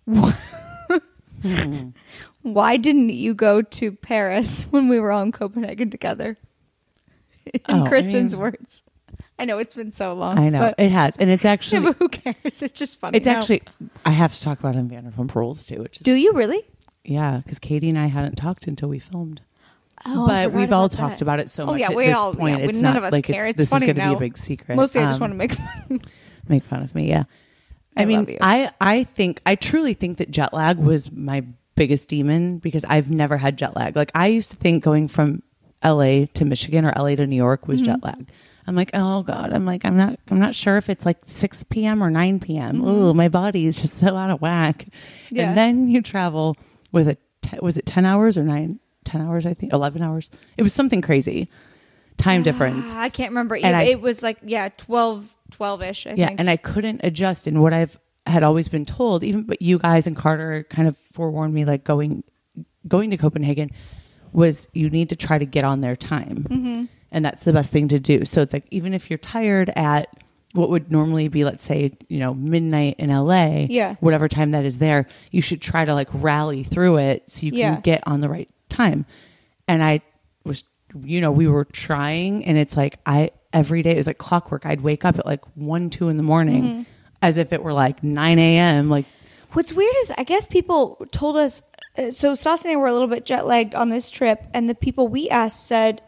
B: Why didn't you go to Paris when we were all in Copenhagen together? In
C: Oh, I
B: Kristen's
C: mean-
B: words. I know it's been so long.
C: I know
B: but,
C: it has, and it's
B: yeah,
C: actually,
B: but who cares? It's just funny.
C: it's
B: now.
C: actually. I have to talk about it in Vanderpump Rules too, which is
B: Do you really?
C: yeah, because Katie and I hadn't talked until we filmed.
B: Oh, I
C: but
B: forgot
C: we've all
B: about
C: talked
B: that.
C: about it so
B: Oh,
C: much
B: yeah,
C: at
B: we
C: this
B: all-
C: point.
B: yeah, we-
C: it's
B: none
C: not
B: of us
C: like
B: care.
C: It's,
B: It's
C: this
B: funny
C: is going to
B: now.
C: be a big secret.
B: Mostly, I just
C: Um,
B: want to make fun.
C: make fun of me. Yeah, I,
B: I
C: mean,
B: love you.
C: I I think I truly think that jet lag was my biggest demon because I've never had jet lag. Like I used to think going from L A to Michigan or L A to New York was mm-hmm. jet lag. I'm like, oh God, I'm like, I'm not, I'm not sure if it's like six p.m. or nine p.m. Mm-hmm. Oh, my body is just so out of whack. Yeah. And then you travel with a, te- was it ten hours or nine, ten hours? I think eleven hours. It was something crazy. Time difference.
B: I can't remember.
C: And
B: it,
C: I,
B: it was like, yeah, twelve, twelve-ish, I
C: yeah,
B: think.
C: and I couldn't adjust. And what I've had always been told, even but you guys and Carter kind of forewarned me, like going going to Copenhagen was you need to try to get on their time. Mm-hmm. And that's the best thing to do. So it's like, even if you're tired at what would normally be, let's say, you know, midnight in L A,
B: yeah.
C: whatever time that is there, you should try to like rally through it so you can
B: yeah.
C: get on the right time. And I was, you know, we were trying, and it's like, I, every day, it was like clockwork. I'd wake up at like one, two in the morning mm-hmm. as if it were like nine a.m. Like,
B: what's weird is I guess people told us, uh, so Stassi and I were a little bit jet lagged on this trip, and the people we asked said,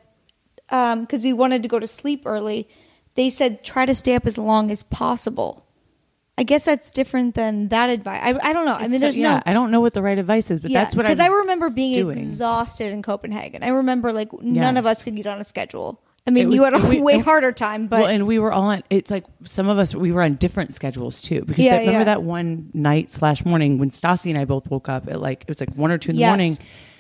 B: um, because we wanted to go to sleep early, they said try to stay up as long as possible. I guess that's different than that advice. I, I don't know. I mean, there's
C: so, yeah,
B: no.
C: I don't know what the right advice is, but yeah, that's what I was
B: Because I remember being
C: doing.
B: exhausted in Copenhagen. I remember like none
C: yes.
B: of us could get on a schedule. I mean,
C: was,
B: you had a
C: we,
B: way
C: and,
B: harder time, but
C: well, and we were all on. It's like some of us we were on different schedules too. Because
B: yeah,
C: that, remember
B: yeah.
C: that one night slash morning when Stassi and I both woke up at like it was like one or two in
B: yes.
C: the morning,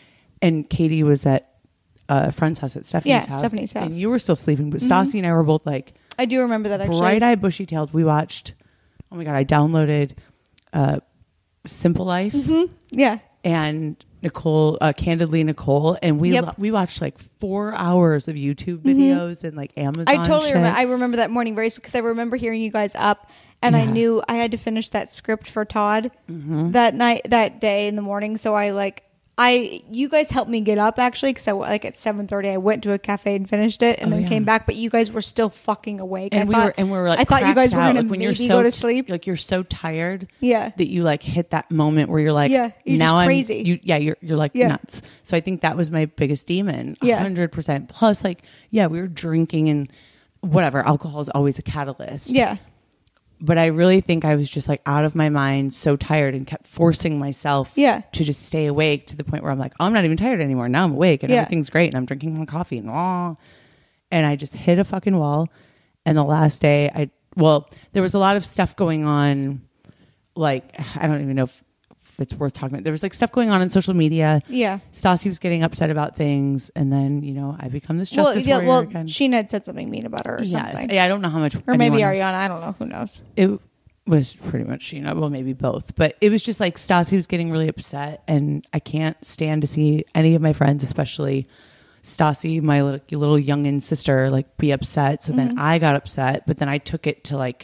C: and Katie was at a friend's house at Stephanie's
B: yeah,
C: house.
B: Stephanie's house,
C: and you were still sleeping, but
B: mm-hmm.
C: Stassi and I were both like.
B: I do remember that actually.
C: Bright-eyed, bushy-tailed. We watched. Oh my God! I downloaded uh, Simple Life.
B: Mm-hmm. Yeah.
C: And Nicole, uh, Candidly Nicole, and we
B: yep.
C: lo- we watched like four hours of YouTube videos mm-hmm. and like Amazon.
B: I totally
C: shit.
B: remember. I remember that morning very because I remember hearing you guys up, and yeah. I knew I had to finish that script for Todd mm-hmm. that night, that day in the morning. So I like. I you guys helped me get up actually because I like at seven thirty I went to a cafe and finished it and
C: oh,
B: then
C: yeah.
B: came back, but you guys were still fucking awake.
C: And
B: I
C: we
B: thought,
C: were and we were like
B: I thought you guys were
C: out.
B: gonna
C: like, when
B: maybe
C: you're so
B: go to sleep.
C: Like you're so tired,
B: yeah,
C: that you like hit that moment where you're like,
B: yeah, you're
C: now
B: just
C: I'm
B: crazy.
C: You, yeah, you're you're like
B: yeah.
C: nuts. So I think that was my biggest demon,
B: yeah,
C: hundred percent. Plus, like, yeah, we were drinking and whatever. Alcohol is always a catalyst.
B: Yeah.
C: But I really think I was just like out of my mind, so tired, and kept forcing myself
B: yeah.
C: to just stay awake to the point where I'm like, oh, I'm not even tired anymore. Now I'm awake and
B: yeah.
C: everything's great and I'm drinking my coffee and oh. And I just hit a fucking wall. And the last day, I well, there was a lot of stuff going on. Like, I don't even know if, if it's worth talking about. There was like stuff going on in social media.
B: Yeah.
C: Stassi was getting upset about things. And then, you know, I become this justice
B: well, yeah,
C: warrior
B: well,
C: again.
B: Sheena had said something mean about her or
C: yes.
B: something.
C: Yeah, I don't know how much.
B: Or maybe Ariana.
C: Else.
B: I don't know. Who knows?
C: It was pretty much Sheena. Well, maybe both. But it was just like Stassi was getting really upset. And I can't stand to see any of my friends, especially Stassi, my little, little youngin' sister, like be upset. So mm-hmm. then I got upset. But then I took it to like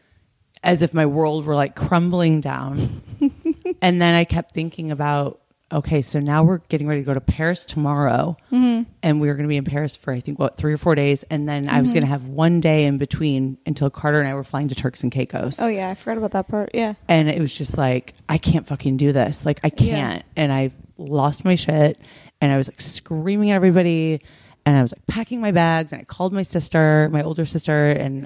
C: as if my world were like crumbling down. And then I kept thinking about, okay, so now we're getting ready to go to Paris tomorrow. Mm-hmm. And we were going to be in Paris for, I think, what, three or four days. And then mm-hmm. I was going to have one day in between until Carter and I were flying to Turks and Caicos.
B: Oh, yeah. I forgot about that part. Yeah.
C: And it was just like, I can't fucking do this. Like, I can't. Yeah. And I lost my shit. And I was like screaming at everybody. And I was like packing my bags. And I called my sister, my older sister. And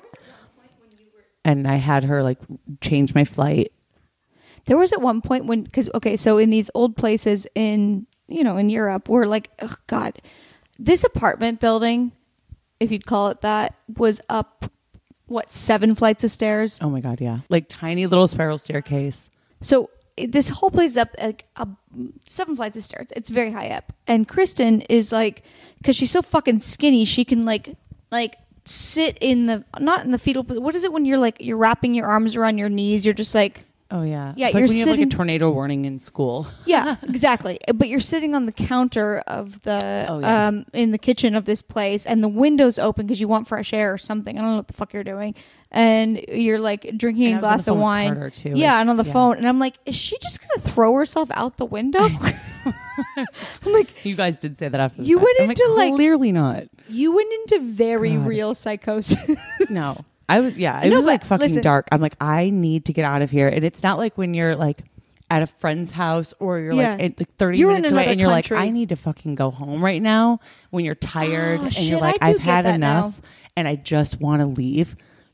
C: and I had her like change my flight.
B: There was at one point when, because, okay, so in these old places in, you know, in Europe, we're like, oh, God, this apartment building, if you'd call it that, was up, what, seven flights of stairs?
C: Oh, my God, yeah. Like tiny little spiral staircase.
B: So this whole place is up like uh, seven flights of stairs. It's very high up. And Kristen is like, because she's so fucking skinny, she can like, like, sit in the, not in the fetal, but what is it when you're like, you're wrapping your arms around your knees, you're just like,
C: oh, yeah.
B: Yeah,
C: it's
B: you're
C: like when you
B: sitting...
C: have like a tornado warning in school.
B: Yeah, exactly. But you're sitting on the counter of the,
C: oh, yeah.
B: um, in the kitchen of this place, and the window's open because you want fresh air or something. I don't know what the fuck you're doing. And you're like drinking
C: and
B: a glass of wine.
C: Too,
B: yeah,
C: like,
B: and on the
C: yeah.
B: phone. And I'm like, is she just going to throw herself out the window? I'm like,
C: you guys did say that after the
B: you
C: fact.
B: went
C: I'm
B: into
C: like,
B: like,
C: clearly not.
B: You went into very
C: God.
B: real psychosis.
C: No. I was, yeah, it
B: no,
C: was like fucking
B: listen,
C: dark. I'm like, I need to get out of here. And it's not like when you're like at a friend's house or you're
B: yeah.
C: like, at, like thirty
B: you're
C: minutes away and you're
B: country.
C: like, I need to fucking go home right now when you're tired
B: oh,
C: and
B: shit,
C: you're like,
B: I do
C: I've had
B: get that
C: enough
B: now.
C: and I just want to leave.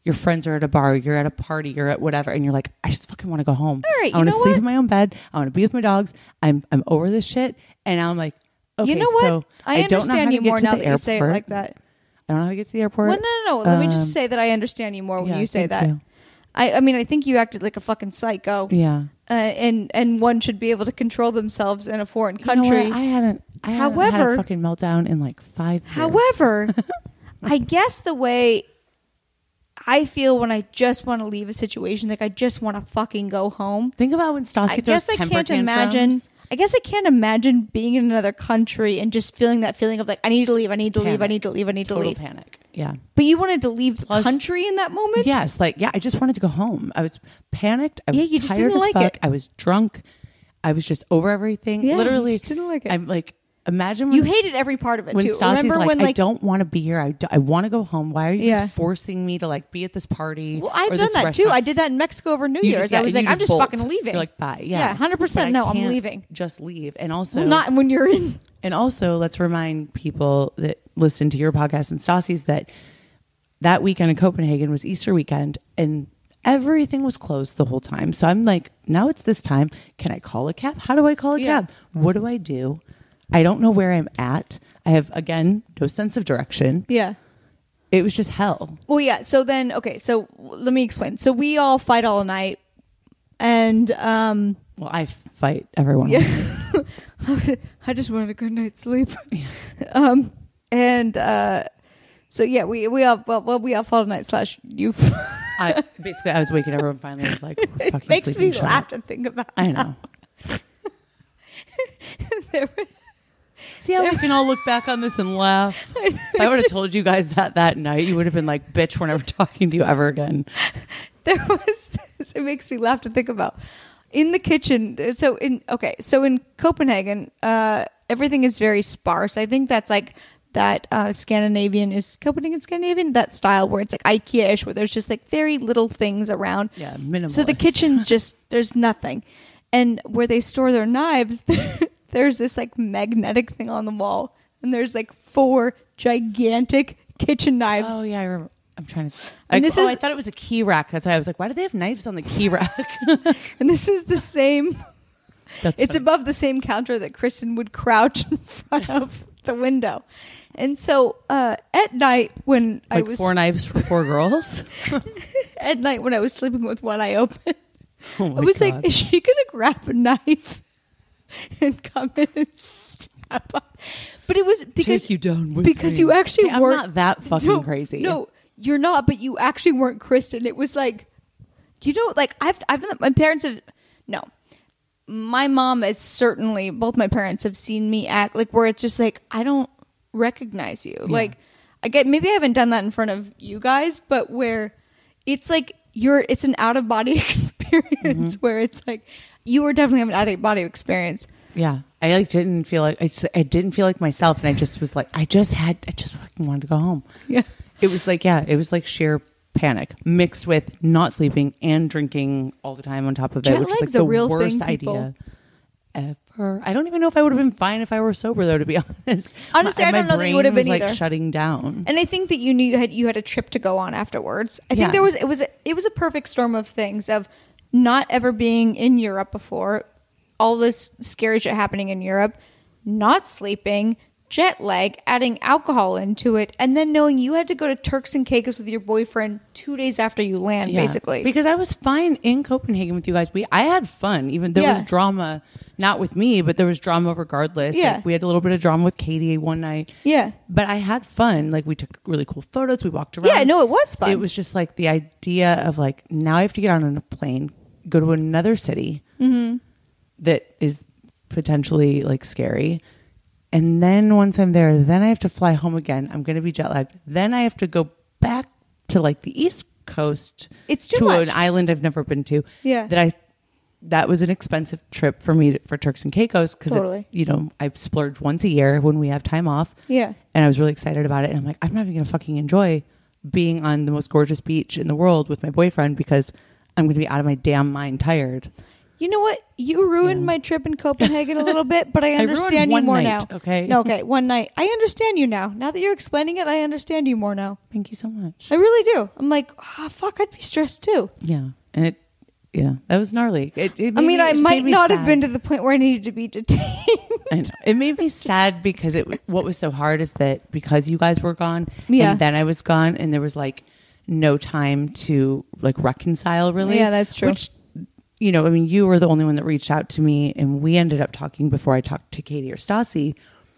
C: your friends are at a bar, you're at a party, you're at whatever, and you're like, I just fucking want to go home.
B: All right,
C: I want to
B: you know
C: sleep
B: what?
C: in my own bed. I want to be with my dogs. I'm I'm over this shit. And now I'm like, okay,
B: you know what?
C: so
B: I,
C: I don't know how
B: understand
C: to
B: you
C: get
B: more
C: to
B: now
C: the
B: that
C: airport.
B: you say it like that.
C: I don't know how to get to the airport.
B: Well, no, no, no. Let me
C: Um,
B: just say that I understand you more when
C: yeah,
B: you say
C: thank
B: that.
C: you.
B: I, I mean, I think you acted like a fucking psycho.
C: Yeah.
B: Uh, and and one should be able to control themselves in a foreign
C: You know
B: country.
C: what? I hadn't. I haven't had
B: However-
C: a fucking meltdown in like five years.
B: However, I guess the way I feel when I just want to leave a situation, like I just want to fucking go home.
C: think about when Stassi
B: I
C: throws
B: guess I
C: temper
B: can't
C: tantrums.
B: imagine. I guess I can't imagine being in another country and just feeling that feeling of like I need to leave, I need to leave, I
C: Panic.
B: need to leave, I need to
C: Total
B: leave.
C: panic. Yeah.
B: But you wanted to leave
C: Plus-
B: the country in that moment?
C: Yes, like yeah, I just wanted to go home. I was panicked. I was
B: Yeah, you just
C: tired
B: didn't
C: as
B: like
C: fuck.
B: it.
C: I was drunk. I was just over everything.
B: Yeah, you
C: Literally,
B: just didn't like it.
C: I'm like, imagine when
B: You hated every part of it
C: when
B: too.
C: Stassi's
B: Remember
C: like,
B: when
C: I
B: like
C: don't want to be here. I, do, I want to go home. Why are you
B: Yeah.
C: just forcing me to like be at this party?
B: Well, I've
C: or
B: done
C: this
B: that too.
C: restaurant?
B: I did that in Mexico over New
C: You
B: Year's.
C: just- yeah,
B: I was
C: and
B: like,
C: you
B: I'm just
C: bolt.
B: fucking leaving.
C: You're like, bye. Yeah,
B: Yeah, one hundred percent
C: But I
B: no, I'm
C: can't
B: leaving.
C: Just leave. And also,
B: Well, not when you're in.
C: and also, let's remind people that listen to your podcast and Stassi's that that weekend in Copenhagen was Easter weekend, and everything was closed the whole time. So I'm like, now it's this time. Can I call a cab? How do I call a
B: Yeah.
C: cab? What do I do? I don't know where I'm at. I have, again, no sense of direction.
B: Yeah.
C: It was just hell.
B: Well, yeah. So then, okay. So let me explain. So we all fight all night, and um,
C: Well, I fight everyone.
B: yeah, I just wanted a good night's sleep. Um, and uh, so yeah, we we all well, well we all fought all night. Slash you.
C: I basically I was waking everyone finally. I was like, we're fucking
B: It makes
C: sleeping,
B: me
C: shut
B: laugh
C: up.
B: to think about.
C: I know.
B: There was,
C: See how we can all look back on this and laugh. If I would have
B: just-
C: told you guys that that night, you would have been like, bitch, we're never talking to you ever again.
B: there was this, it makes me laugh to think about in the kitchen. So in okay, so in Copenhagen, uh, everything is very sparse. I think that's like that uh, Scandinavian is Copenhagen Scandinavian that style where it's like IKEA-ish, where there's just like very little things around.
C: Yeah, minimalist.
B: So the kitchen's just there's nothing, and where they store their knives, there's this like magnetic thing on the wall, and there's like four gigantic kitchen knives.
C: Oh yeah, I remember. I'm trying to.
B: And
C: I,
B: this
C: oh,
B: is-
C: I thought it was a key rack. That's why I was like, why do they have knives on the key rack?
B: And this is the same.
C: That's
B: It's
C: funny.
B: above the same counter that Kristen would crouch in front of the window. And so uh, at night when I
C: like
B: was
C: four knives for four girls.
B: at night when I was sleeping with one eye open,
C: Oh my
B: I was
C: God.
B: like, is she gonna grab a knife and come in and stab up? But it was because
C: Take you down with
B: because
C: me.
B: you actually
C: Hey, I'm
B: weren't
C: not that fucking
B: no,
C: crazy.
B: No, you're not. But you actually weren't Kristen. It was like, you know, like I've I've done that. My parents have no. My mom is certainly both my parents have seen me act like where it's just like I don't recognize you. Like I get maybe I haven't done that in front of you guys, but where it's like you're it's an out of body experience
C: Mm-hmm.
B: where it's like you were definitely having an out of body experience.
C: Yeah, I like didn't feel like I, just, I didn't feel like myself, and I just was like, I just had, I just fucking wanted to go home.
B: Yeah.
C: It was like, yeah, it was like sheer panic mixed with not sleeping and drinking all the time on top of it,
B: Jet
C: which is like
B: lag's
C: the
B: a real
C: worst
B: thing, people.
C: idea ever. I don't even know if I would have been fine if I were sober, though. To be honest,
B: Honestly,
C: my,
B: I don't
C: my
B: know that you
C: brain
B: would have
C: was,
B: been
C: like
B: either.
C: shutting down.
B: And I think that you knew you had you had a trip to go on afterwards. I
C: Yeah.
B: think there was it was a, it was a perfect storm of things of not ever being in Europe before, all this scary shit happening in Europe, not sleeping, jet lag, adding alcohol into it, and then knowing you had to go to Turks and Caicos with your boyfriend two days after you land,
C: Yeah.
B: basically.
C: Because I was fine in Copenhagen with you guys. We I had fun. Even there
B: Yeah.
C: was drama, not with me, but there was drama regardless.
B: Yeah.
C: Like, we had a little bit of drama with Katie one night.
B: Yeah.
C: But I had fun. Like we took really cool photos. We walked around.
B: Yeah, no, it was fun.
C: It was just like the idea of like now I have to get on a plane, go to another city
B: Mm-hmm.
C: that is potentially like scary. And then once I'm there, then I have to fly home again. I'm going to be jet lagged. Then I have to go back to like the East Coast.
B: It's too
C: to
B: much.
C: an island I've never been to.
B: Yeah.
C: That I that was an expensive trip for me to, for Turks and Caicos because
B: Totally.
C: it's, you know, I splurge once a year when we have time off.
B: Yeah.
C: And I was really excited about it. And I'm like, I'm not even going to fucking enjoy being on the most gorgeous beach in the world with my boyfriend because I'm going to be out of my damn mind tired.
B: You know what? You ruined
C: Yeah.
B: my trip in Copenhagen a little bit, but I
C: I ruined
B: understand you
C: one
B: more
C: night,
B: now.
C: okay?
B: No, okay, one night. I understand you now. Now that you're explaining it, I understand you more now.
C: Thank you so much.
B: I really do. I'm like, ah, fuck, I'd be stressed too.
C: Yeah. And it, yeah, that was gnarly. It, it
B: I
C: made
B: mean,
C: me-
B: I
C: it just
B: might
C: made me
B: not have
C: sad.
B: been to the point where I needed to be detained.
C: I know. It made me sad because it. What was so hard is that because you guys were gone,
B: Yeah.
C: and then I was gone, and there was like no time to like reconcile. Really,
B: Yeah, that's true.
C: Which, you know, I mean, you were the only one that reached out to me, and we ended up talking before I talked to Katie or Stassi.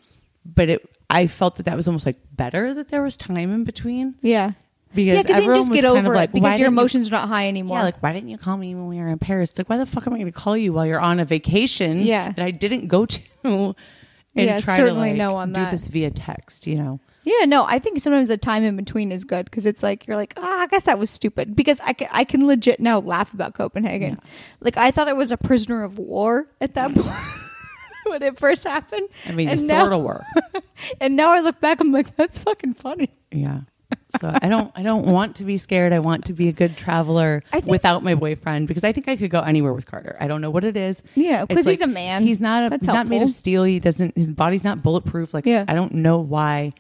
C: But it, I felt that that was almost like better that there was time in between
B: Yeah.
C: because
B: Yeah, because you
C: everyone
B: just
C: was
B: get
C: kind
B: over
C: of like,
B: it because
C: why
B: your
C: didn't you-
B: emotions are not high anymore.
C: Yeah, like why didn't you call me when we were in Paris? Like, why the fuck am I going to call you while you're on a vacation
B: Yeah.
C: that I didn't go to? And
B: Yeah,
C: try
B: certainly
C: to like,
B: no on
C: do
B: that.
C: this via text, you know?
B: Yeah, no, I think sometimes the time in between is good because it's like you're like, ah, I guess that was stupid because I can, I can legit now laugh about Copenhagen. Like I thought I was a prisoner of war at that point when it first happened.
C: I mean,
B: and
C: you
B: now,
C: sort of were.
B: And now I look back, I'm like, that's fucking funny.
C: Yeah. So I don't I don't want to be scared. I want to be a good traveler
B: I think-
C: without my boyfriend because I think I could go anywhere with Carter. I don't know what it is.
B: Yeah, 'cause
C: It's
B: he's a man.
C: He's not a
B: That's
C: he's not made
B: helpful.
C: of steel. He doesn't his body's not bulletproof. Like
B: Yeah.
C: I don't know why.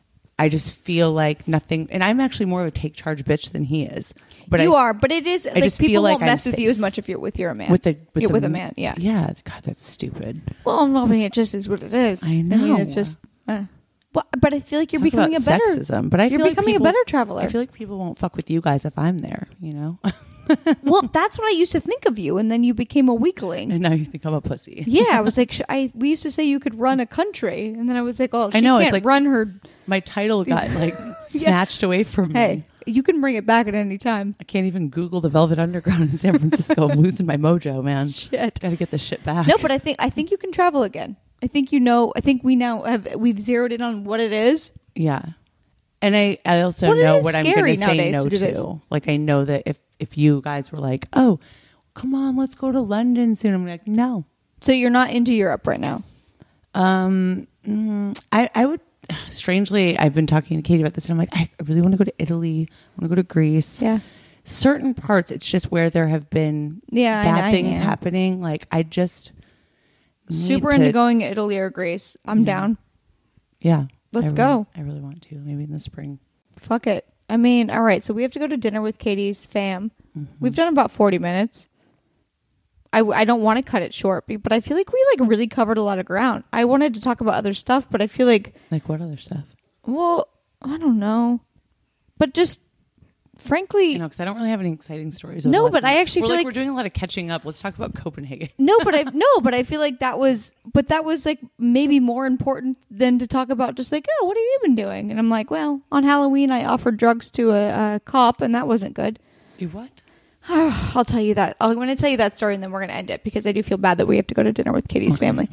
C: I just feel like nothing and I'm actually more of a take charge bitch than he is. But
B: you
C: I,
B: are, but it is like
C: just
B: people
C: feel like
B: won't mess
C: I'm
B: with you as
C: safe.
B: much if you're with your man.
C: with a with,
B: You're
C: a,
B: with a man, yeah.
C: Yeah. God, that's stupid.
B: Well, no, I mean, it just is what it is.
C: I
B: mean,
C: know.
B: it's just. Uh, but, but I feel like you're
C: Talk
B: becoming a
C: about
B: better
C: sexism, but I
B: you're
C: feel like
B: becoming
C: people-
B: a better traveler.
C: I feel like people won't fuck with you guys if I'm there, you know?
B: Well, that's what I used to think of you, and then you became a weakling.
C: And now you think I'm a pussy.
B: Yeah, I was like, sh- I we used to say you could run a country, and then I was like, oh, she
C: I know, it's
B: can't
C: like-
B: run her.
C: My title got like snatched away from me.
B: Hey, you can bring it back at any time.
C: I can't even Google the Velvet Underground in San Francisco. I'm losing my mojo, man.
B: Shit.
C: Got to get this shit back.
B: No, but I think I think you can travel again. I think you know. I think we now have we've zeroed in on what it is.
C: Yeah. And I, I also
B: But it
C: know
B: is
C: what I'm
B: scary
C: going to say
B: nowadays
C: no
B: to do
C: to.
B: this.
C: Like, I know that if, if you guys were like, oh, come on, let's go to London soon. I'm like, no.
B: So you're not into Europe right now.
C: Um, mm, I, I would, strangely, I've been talking to Katie about this and I'm like, I really want to go to Italy. I want to go to Greece.
B: Yeah.
C: Certain parts, it's just where there have been
B: Yeah, I
C: bad
B: know, I
C: things
B: know.
C: happening. Like, I just need
B: Super
C: to-
B: into going to Italy or Greece. I'm
C: Yeah.
B: down.
C: Yeah.
B: Let's
C: I
B: go.
C: really- I really want to. Maybe in the spring.
B: Fuck it. I mean, all right. So we have to go to dinner with Katie's fam.
C: Mm-hmm.
B: We've done about forty minutes. I, I don't want to cut it short, be- but I feel like we like really covered a lot of ground. I wanted to talk about other stuff, but I feel like,
C: Like, what other stuff?
B: well, I don't know. But just frankly,
C: You know, because I don't really have any exciting stories. over
B: No,
C: the last
B: but I
C: week.
B: actually
C: we're
B: feel
C: like,
B: like-
C: we're doing a lot of catching up. Let's talk about Copenhagen.
B: no, but I no, but I feel like that was, but that was like maybe more important than to talk about just like, oh, what have you been doing? And I'm like, well, on Halloween I offered drugs to a, a cop, and that wasn't good.
C: You what?
B: I'll tell you that. I'm going to tell you that story, and then we're going to end it because I do feel bad that we have to go to dinner with Katie's
C: Okay.
B: family.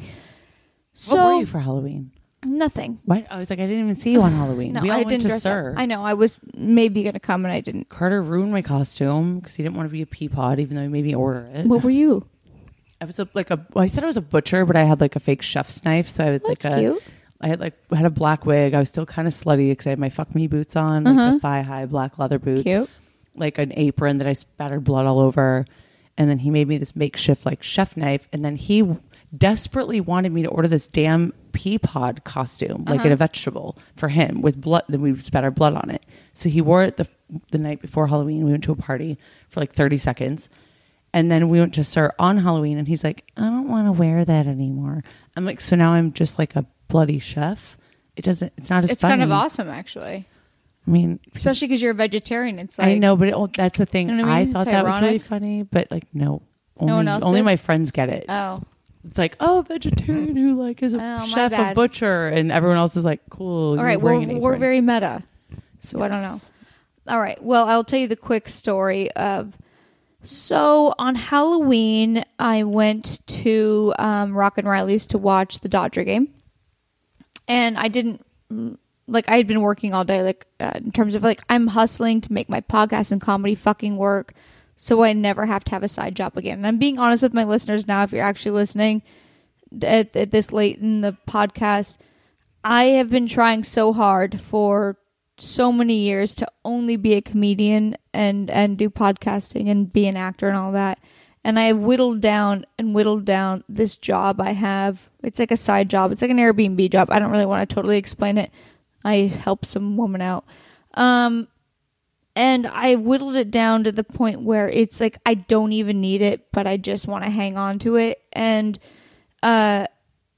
B: So
C: what were you for Halloween?
B: nothing.
C: What? I was like, I didn't even see you on Halloween.
B: No,
C: we all
B: I
C: went
B: didn't
C: to
B: dress
C: Sir.
B: up. I know. I was maybe going to come, and I didn't.
C: Carter ruined my costume because he didn't want to be a pea pod, even though he made me order it.
B: What were you?
C: I was a, like a. Well, I said I was a butcher, but I had like a fake chef's knife, so I was
B: That's
C: like a.
B: cute.
C: I had like had a black wig. I was still kind of slutty because I had my fuck me boots on, like
B: Uh-huh.
C: the thigh high black leather boots,
B: Cute.
C: like an apron that I spattered blood all over, and then he made me this makeshift like chef knife, and then he desperately wanted me to order this damn pea pod costume, like
B: Uh-huh.
C: in a vegetable, for him with blood. Then we spattered blood on it, so he wore it the the night before Halloween. We went to a party for like thirty seconds. And then we went to Sir on Halloween, and he's like, I don't want to wear that anymore. I'm like, so now I'm just like a bloody chef. It doesn't, it's not as
B: It's
C: funny.
B: kind of awesome, actually.
C: I mean,
B: Especially because you're a vegetarian. It's like
C: I know, but it, that's the thing.
B: You know what I
C: I,
B: mean?
C: thought
B: It's
C: that was really
B: ironic.
C: funny, but like, no. Only,
B: No one else
C: only
B: did?
C: my friends get it.
B: Oh,
C: It's like, oh, vegetarian who like is a
B: Oh, my
C: chef, a
B: bad.
C: butcher, and everyone else is like, cool.
B: all
C: you're
B: right.
C: wearing
B: We're
C: an
B: we're
C: apron.
B: very meta, so I don't know.
C: Yes.
B: All right. Well, I'll tell you the quick story of. So on Halloween, I went to um, Rock and Riley's to watch the Dodger game, and I didn't mm, like I had been working all day, like uh, in terms of like I'm hustling to make my podcast and comedy fucking work, so I never have to have a side job again. And I'm being honest with my listeners now. If you're actually listening at, at this late in the podcast, I have been trying so hard for so many years to only be a comedian and and do podcasting and be an actor and all that, And I have whittled down and whittled down this job I have. It's like a side job. It's like an Airbnb job. I don't really want to totally explain it. I help some woman out. Um, and I whittled it down to the point where it's like I don't even need it, but I just want to hang on to it. And uh,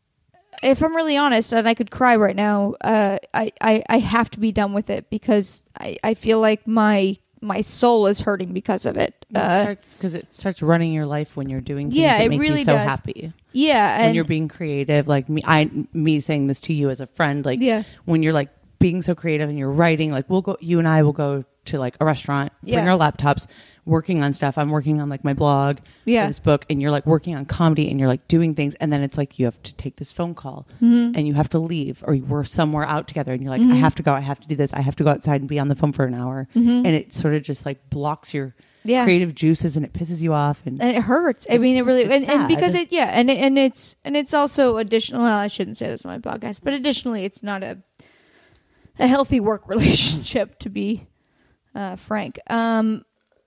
B: if I'm really honest, and I could cry right now, uh, I, I, I have to be done with it because I, I feel like my... my soul is hurting because of it.
C: Because uh, it, it starts running your life when you're doing things
B: yeah,
C: that
B: it
C: make
B: really
C: you so
B: does.
C: happy.
B: Yeah.
C: When
B: and
C: you're being creative, like me, I, me saying this to you as a friend, like
B: yeah.
C: when you're like being so creative and you're writing, like we'll go, you and I will go to like a restaurant, bring
B: yeah.
C: our laptops, working on stuff. I'm working on like my blog,
B: yeah.
C: for this book, and you're like working on comedy and you're like doing things. And then it's like, you have to take this phone call
B: mm-hmm.
C: and you have to leave, or we're somewhere out together and you're like,
B: mm-hmm.
C: I have to go, I have to do this. I have to go outside and be on the phone for an hour.
B: Mm-hmm.
C: And it sort of just like blocks your
B: yeah.
C: creative juices and it pisses you off. And,
B: and it hurts. I mean, it really, and, and because
C: sad.
B: it, yeah. And, it, and it's, and it's also additional, well, I shouldn't say this on my podcast, but additionally, it's not a, a healthy work relationship to be uh, frank. Um,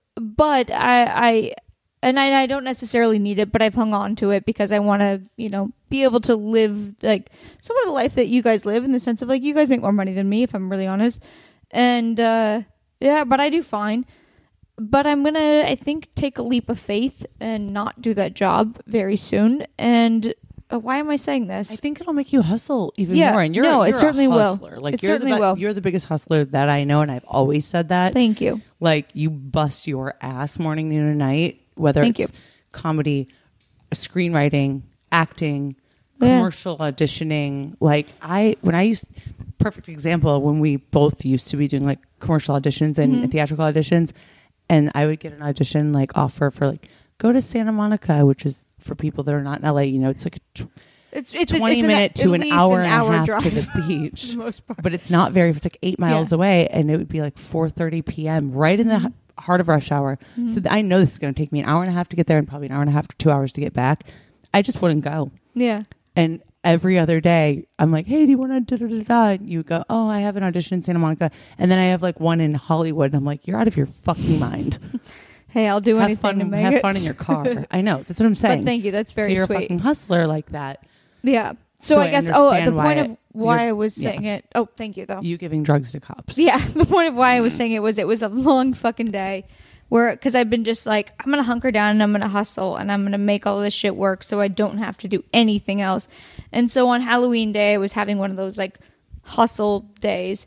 B: but I, I, and I, I don't necessarily need it, but I've hung on to it because I want to, you know, be able to live like somewhat of the life that you guys live, in the sense of like, you guys make more money than me, if I'm really honest. And, uh, yeah, but I do fine. But I'm going to, I think, take a leap of faith and not do that job very soon. And uh, why am I saying this?
C: I think it'll make you hustle even
B: yeah,
C: more. And you're,
B: no,
C: you're
B: it certainly
C: a
B: will.
C: hustler. Like,
B: it
C: you're
B: certainly
C: the,
B: will.
C: You're the biggest hustler that I know, and I've always said that.
B: Thank you.
C: Like, you bust your ass morning, noon, and night, whether
B: Thank
C: it's
B: you.
C: comedy, screenwriting, acting,
B: Yeah.
C: commercial auditioning. Like, I, when I used, perfect example, when we both used to be doing like commercial auditions and
B: Mm-hmm.
C: theatrical auditions, and I would get an audition like offer for like, go to Santa Monica, which is for people that are not in L A, you know, it's like a tw-
B: It's, it's
C: twenty
B: a, it's
C: minute
B: an,
C: to an hour
B: an
C: and
B: hour
C: a half
B: drive
C: to the beach.
B: for the most part.
C: But it's not very, it's like eight miles
B: Yeah.
C: away, and it would be like four thirty p.m. right in the
B: Mm-hmm.
C: h- heart of rush hour.
B: Mm-hmm.
C: So th- I know this is going to take me an hour and a half to get there and probably an hour and a half to two hours to get back. I just wouldn't go.
B: Yeah.
C: And every other day, I'm like, hey, do you want to da da da da? And you go, oh, I have an audition in Santa Monica. And then I have like one in Hollywood. And I'm like, you're out of your fucking mind.
B: Hey, I'll do
C: have
B: anything
C: fun,
B: to make
C: have
B: it.
C: fun in your car. I know. That's what I'm saying.
B: But thank you. That's very
C: so you're
B: sweet.
C: a fucking hustler like that.
B: Yeah. So,
C: So
B: I
C: I
B: guess, oh, the
C: understand
B: point
C: why
B: of why
C: you're-
B: I was
C: yeah.
B: saying it. Oh, thank you, though.
C: You giving drugs to cops.
B: Yeah. The point of why I was saying it was it was a long fucking day where, because I've been just like, I'm going to hunker down and I'm going to hustle and I'm going to make all this shit work so I don't have to do anything else. And so on Halloween Day, I was having one of those like hustle days.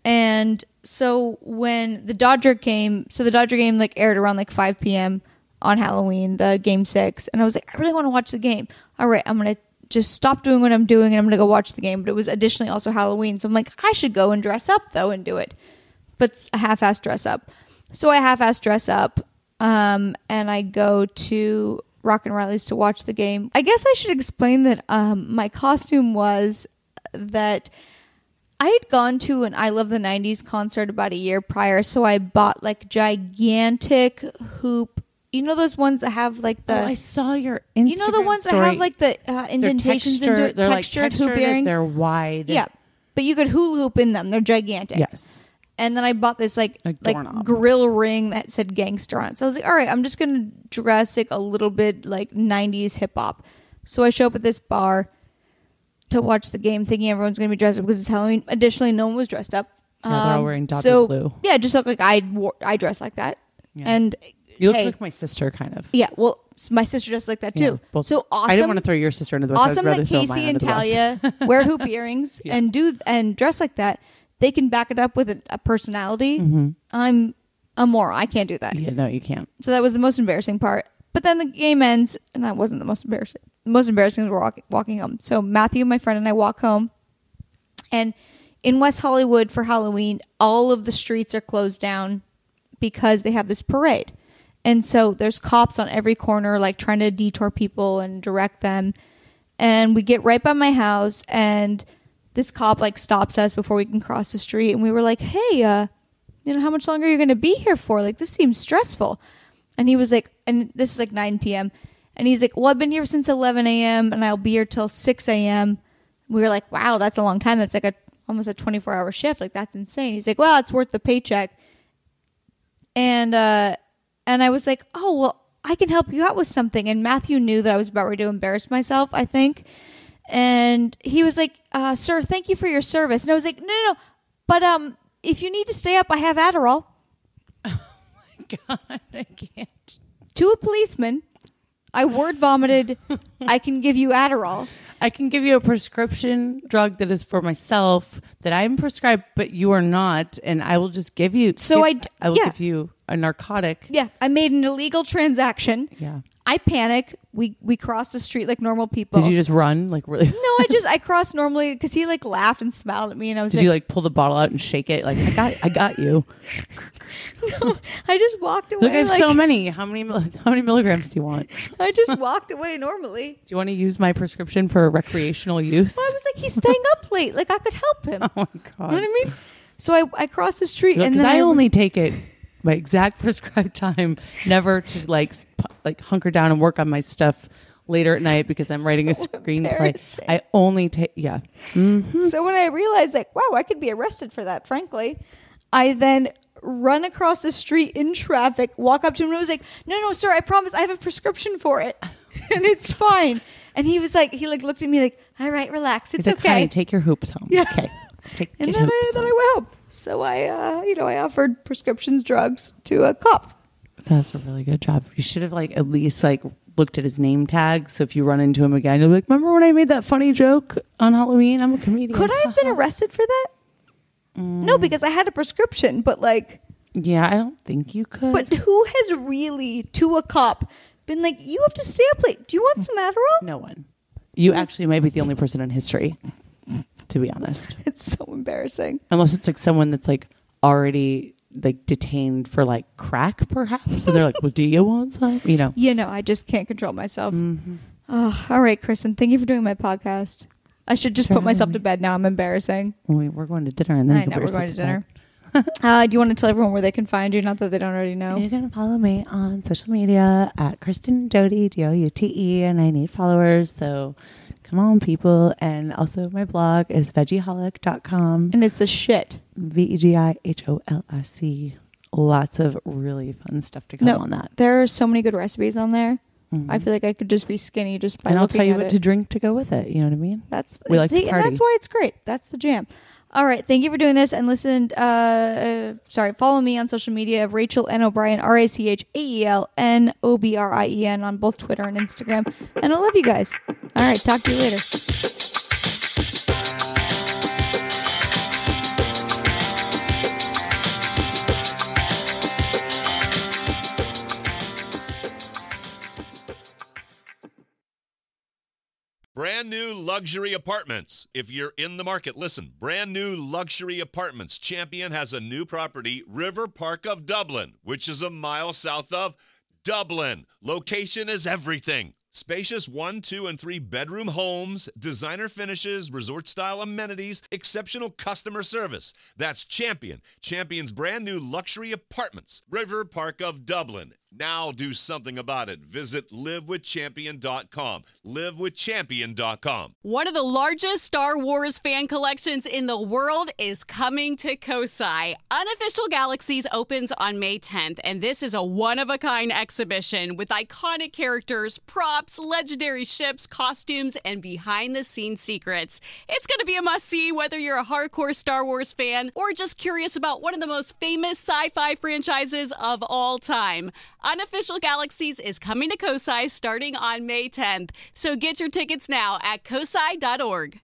B: And so when the Dodger came, so the Dodger game like aired around like five p.m. on Halloween, the game six. And I was like, I really want to watch the game. All right, I'm going to just stop doing what I'm doing and I'm going to go watch the game. But it was additionally also Halloween. So I'm like, I should go and dress up though and do it. But it's a half-ass dress up. So I half-ass dress up um, and I go to Rock and Riley's to watch the game. I guess I should explain that um, my costume was that I had gone to an I Love the nineties concert about a year prior. So I bought like gigantic hoop. You know those ones that have like the...
C: Oh, I saw your Instagram
B: You know the ones
C: story.
B: that have like the uh, indentations
C: texture-
B: into it,
C: they're like
B: textured
C: textured,
B: hoop earrings?
C: They're wide.
B: Yeah. But you could hula hoop in them. They're gigantic.
C: Yes.
B: And then I bought this like
C: Like
B: like
C: doorknob.
B: grill ring that said gangster on it. So I was like, all right, I'm just gonna dress like a little bit like nineties hip hop. So I show up at this bar to watch the game, thinking everyone's gonna be dressed up because it's Halloween. Additionally, no one was dressed up.
C: Yeah, they're all
B: Um,
C: wearing Dodger
B: so,
C: blue.
B: Yeah, just look like I wore, I dress like that.
C: Yeah.
B: And
C: You look
B: hey,
C: like my sister, kind of.
B: yeah, well, my sister dressed like that
C: Yeah,
B: too.
C: both-
B: so awesome.
C: I didn't want to throw your sister under the bus.
B: Awesome
C: I'd rather
B: that
C: throw mine
B: Casey
C: under
B: and
C: the bus.
B: Talia wear hoop earrings
C: Yeah.
B: and do and dress like that. They can back it up with a, a personality.
C: Mhm.
B: I'm a moron. I can't do that.
C: Yeah, no, you can't.
B: So that was the most embarrassing part. But then the game ends, and that wasn't the most embarrassing. The most embarrassing was walk, walking home. So Matthew, my friend, and I walk home. And in West Hollywood for Halloween, all of the streets are closed down because they have this parade. And so there's cops on every corner, like trying to detour people and direct them. And we get right by my house, and this cop like stops us before we can cross the street. And we were like, hey, uh, you know, how much longer are you going to be here for? Like, this seems stressful. And he was like, and this is like nine p.m. And he's like, well, I've been here since eleven a.m. and I'll be here till six a.m. We were like, wow, that's a long time. That's like a almost a twenty-four hour shift. Like, that's insane. He's like, well, it's worth the paycheck. And, uh, and I was like, oh, well, I can help you out with something. And Matthew knew that I was about ready to embarrass myself, I think. And he was like, uh, sir, thank you for your service. And I was like, no, no, no. But um, if you need to stay up, I have Adderall.
C: Oh, my God. I can't.
B: To a policeman, I word vomited, I can give you Adderall.
C: I can give you a prescription drug that is for myself that I'm prescribed, but you are not, and I will just give you.
B: So
C: give,
B: I,
C: I will
B: yeah.
C: give you a narcotic.
B: Yeah, I made an illegal transaction.
C: Yeah.
B: I panic. We we crossed the street like normal people.
C: Did you just run like really?
B: No, I just I crossed normally because he like laughed and smiled at me, and I was.
C: Did
B: like,
C: you like pull the bottle out and shake it? Like I got, I got you.
B: No, I just walked away.
C: Look, I have
B: like,
C: so many. How many? How many milligrams do you want?
B: I just walked away normally.
C: Do you want to use my prescription for recreational use?
B: Well, I was like, he's staying up late. Like I could help him.
C: Oh my God.
B: You know what I mean? So I I crossed the street, and
C: Because
B: then
C: I,
B: I
C: only take it my exact prescribed time, never to like sp- like hunker down and work on my stuff later at night because I'm writing
B: So
C: a screenplay.
B: embarrassing.
C: I only take yeah. Mm-hmm.
B: So when I realized, like, wow, I could be arrested for that, frankly, I then run across the street in traffic, walk up to him, and I was like, no, no, sir, I promise I have a prescription for it. And it's fine. And he was like, he like looked at me like, all right, relax. It's
C: He's like,
B: okay.
C: honey, take your hoops home.
B: Yeah.
C: Okay. Take
B: and
C: your
B: then I,
C: hoops
B: then I
C: home.
B: went home. So I, uh, you know, I offered prescriptions drugs to a cop.
C: That's a really good job. You should have like at least like looked at his name tag. So if you run into him again, you'll be like, remember when I made that funny joke on Halloween? I'm a comedian.
B: Could I have been arrested for that?
C: Mm.
B: No, because I had a prescription, but like,
C: Yeah, I don't think you could.
B: but who has really, to a cop, been like, you have to stay up late. Do you want some Adderall?
C: No one. You actually might be the only person in history, to be honest.
B: It's so embarrassing.
C: Unless it's like someone that's like already like detained for like crack, perhaps. So they're like, well, do you want some? You know.
B: You know, I just can't control myself.
C: Mm-hmm.
B: Oh, all right, Kristen, thank you for doing my podcast. I should just
C: Sure.
B: put myself to bed now. I'm embarrassing.
C: We, we're going to dinner and then
B: I
C: you can
B: know,
C: put
B: we're going to
C: yourself
B: dinner. uh, do you want to tell everyone where they can find you? Not that they don't already know.
C: You can follow me on social media at Kristen Doute, D O U T E, and I need followers. So come on, people. And also my blog is veggieholic dot com.
B: And it's the shit.
C: V E G I H O L S E. Lots of really fun stuff to come
B: No,
C: on that.
B: there are so many good recipes on there.
C: Mhm.
B: I feel like I could just be skinny just by
C: And I'll
B: looking
C: tell you
B: at
C: what
B: it.
C: to drink to go with it. You know what I mean?
B: That's
C: We like to
B: see, and
C: party.
B: that's why it's great. That's the jam. All right, thank you for doing this and listen. Uh, uh, sorry, follow me on social media, Rachel N O'Brien, R A C H A E L N O B R I E N on both Twitter and Instagram. And I love you guys. All right, talk to you later.
D: Brand new luxury apartments. If you're in the market, listen. Brand new luxury apartments. Champion has a new property, River Park of Dublin, which is a mile south of Dublin. Location is everything. Spacious one, two, and three bedroom homes, designer finishes, resort-style amenities, exceptional customer service. That's Champion. Champion's brand new luxury apartments. River Park of Dublin. Now do something about it. Visit live with champion dot com. live with champion dot com.
A: One of the largest Star Wars fan collections in the world is coming to Kosai. Unofficial Galaxies opens on May tenth, and this is a one-of-a-kind exhibition with iconic characters, props, legendary ships, costumes, and behind-the-scenes secrets. It's going to be a must-see whether you're a hardcore Star Wars fan or just curious about one of the most famous sci-fi franchises of all time. Unofficial Galaxies is coming to Kosai starting on May tenth, so get your tickets now at kosai dot org.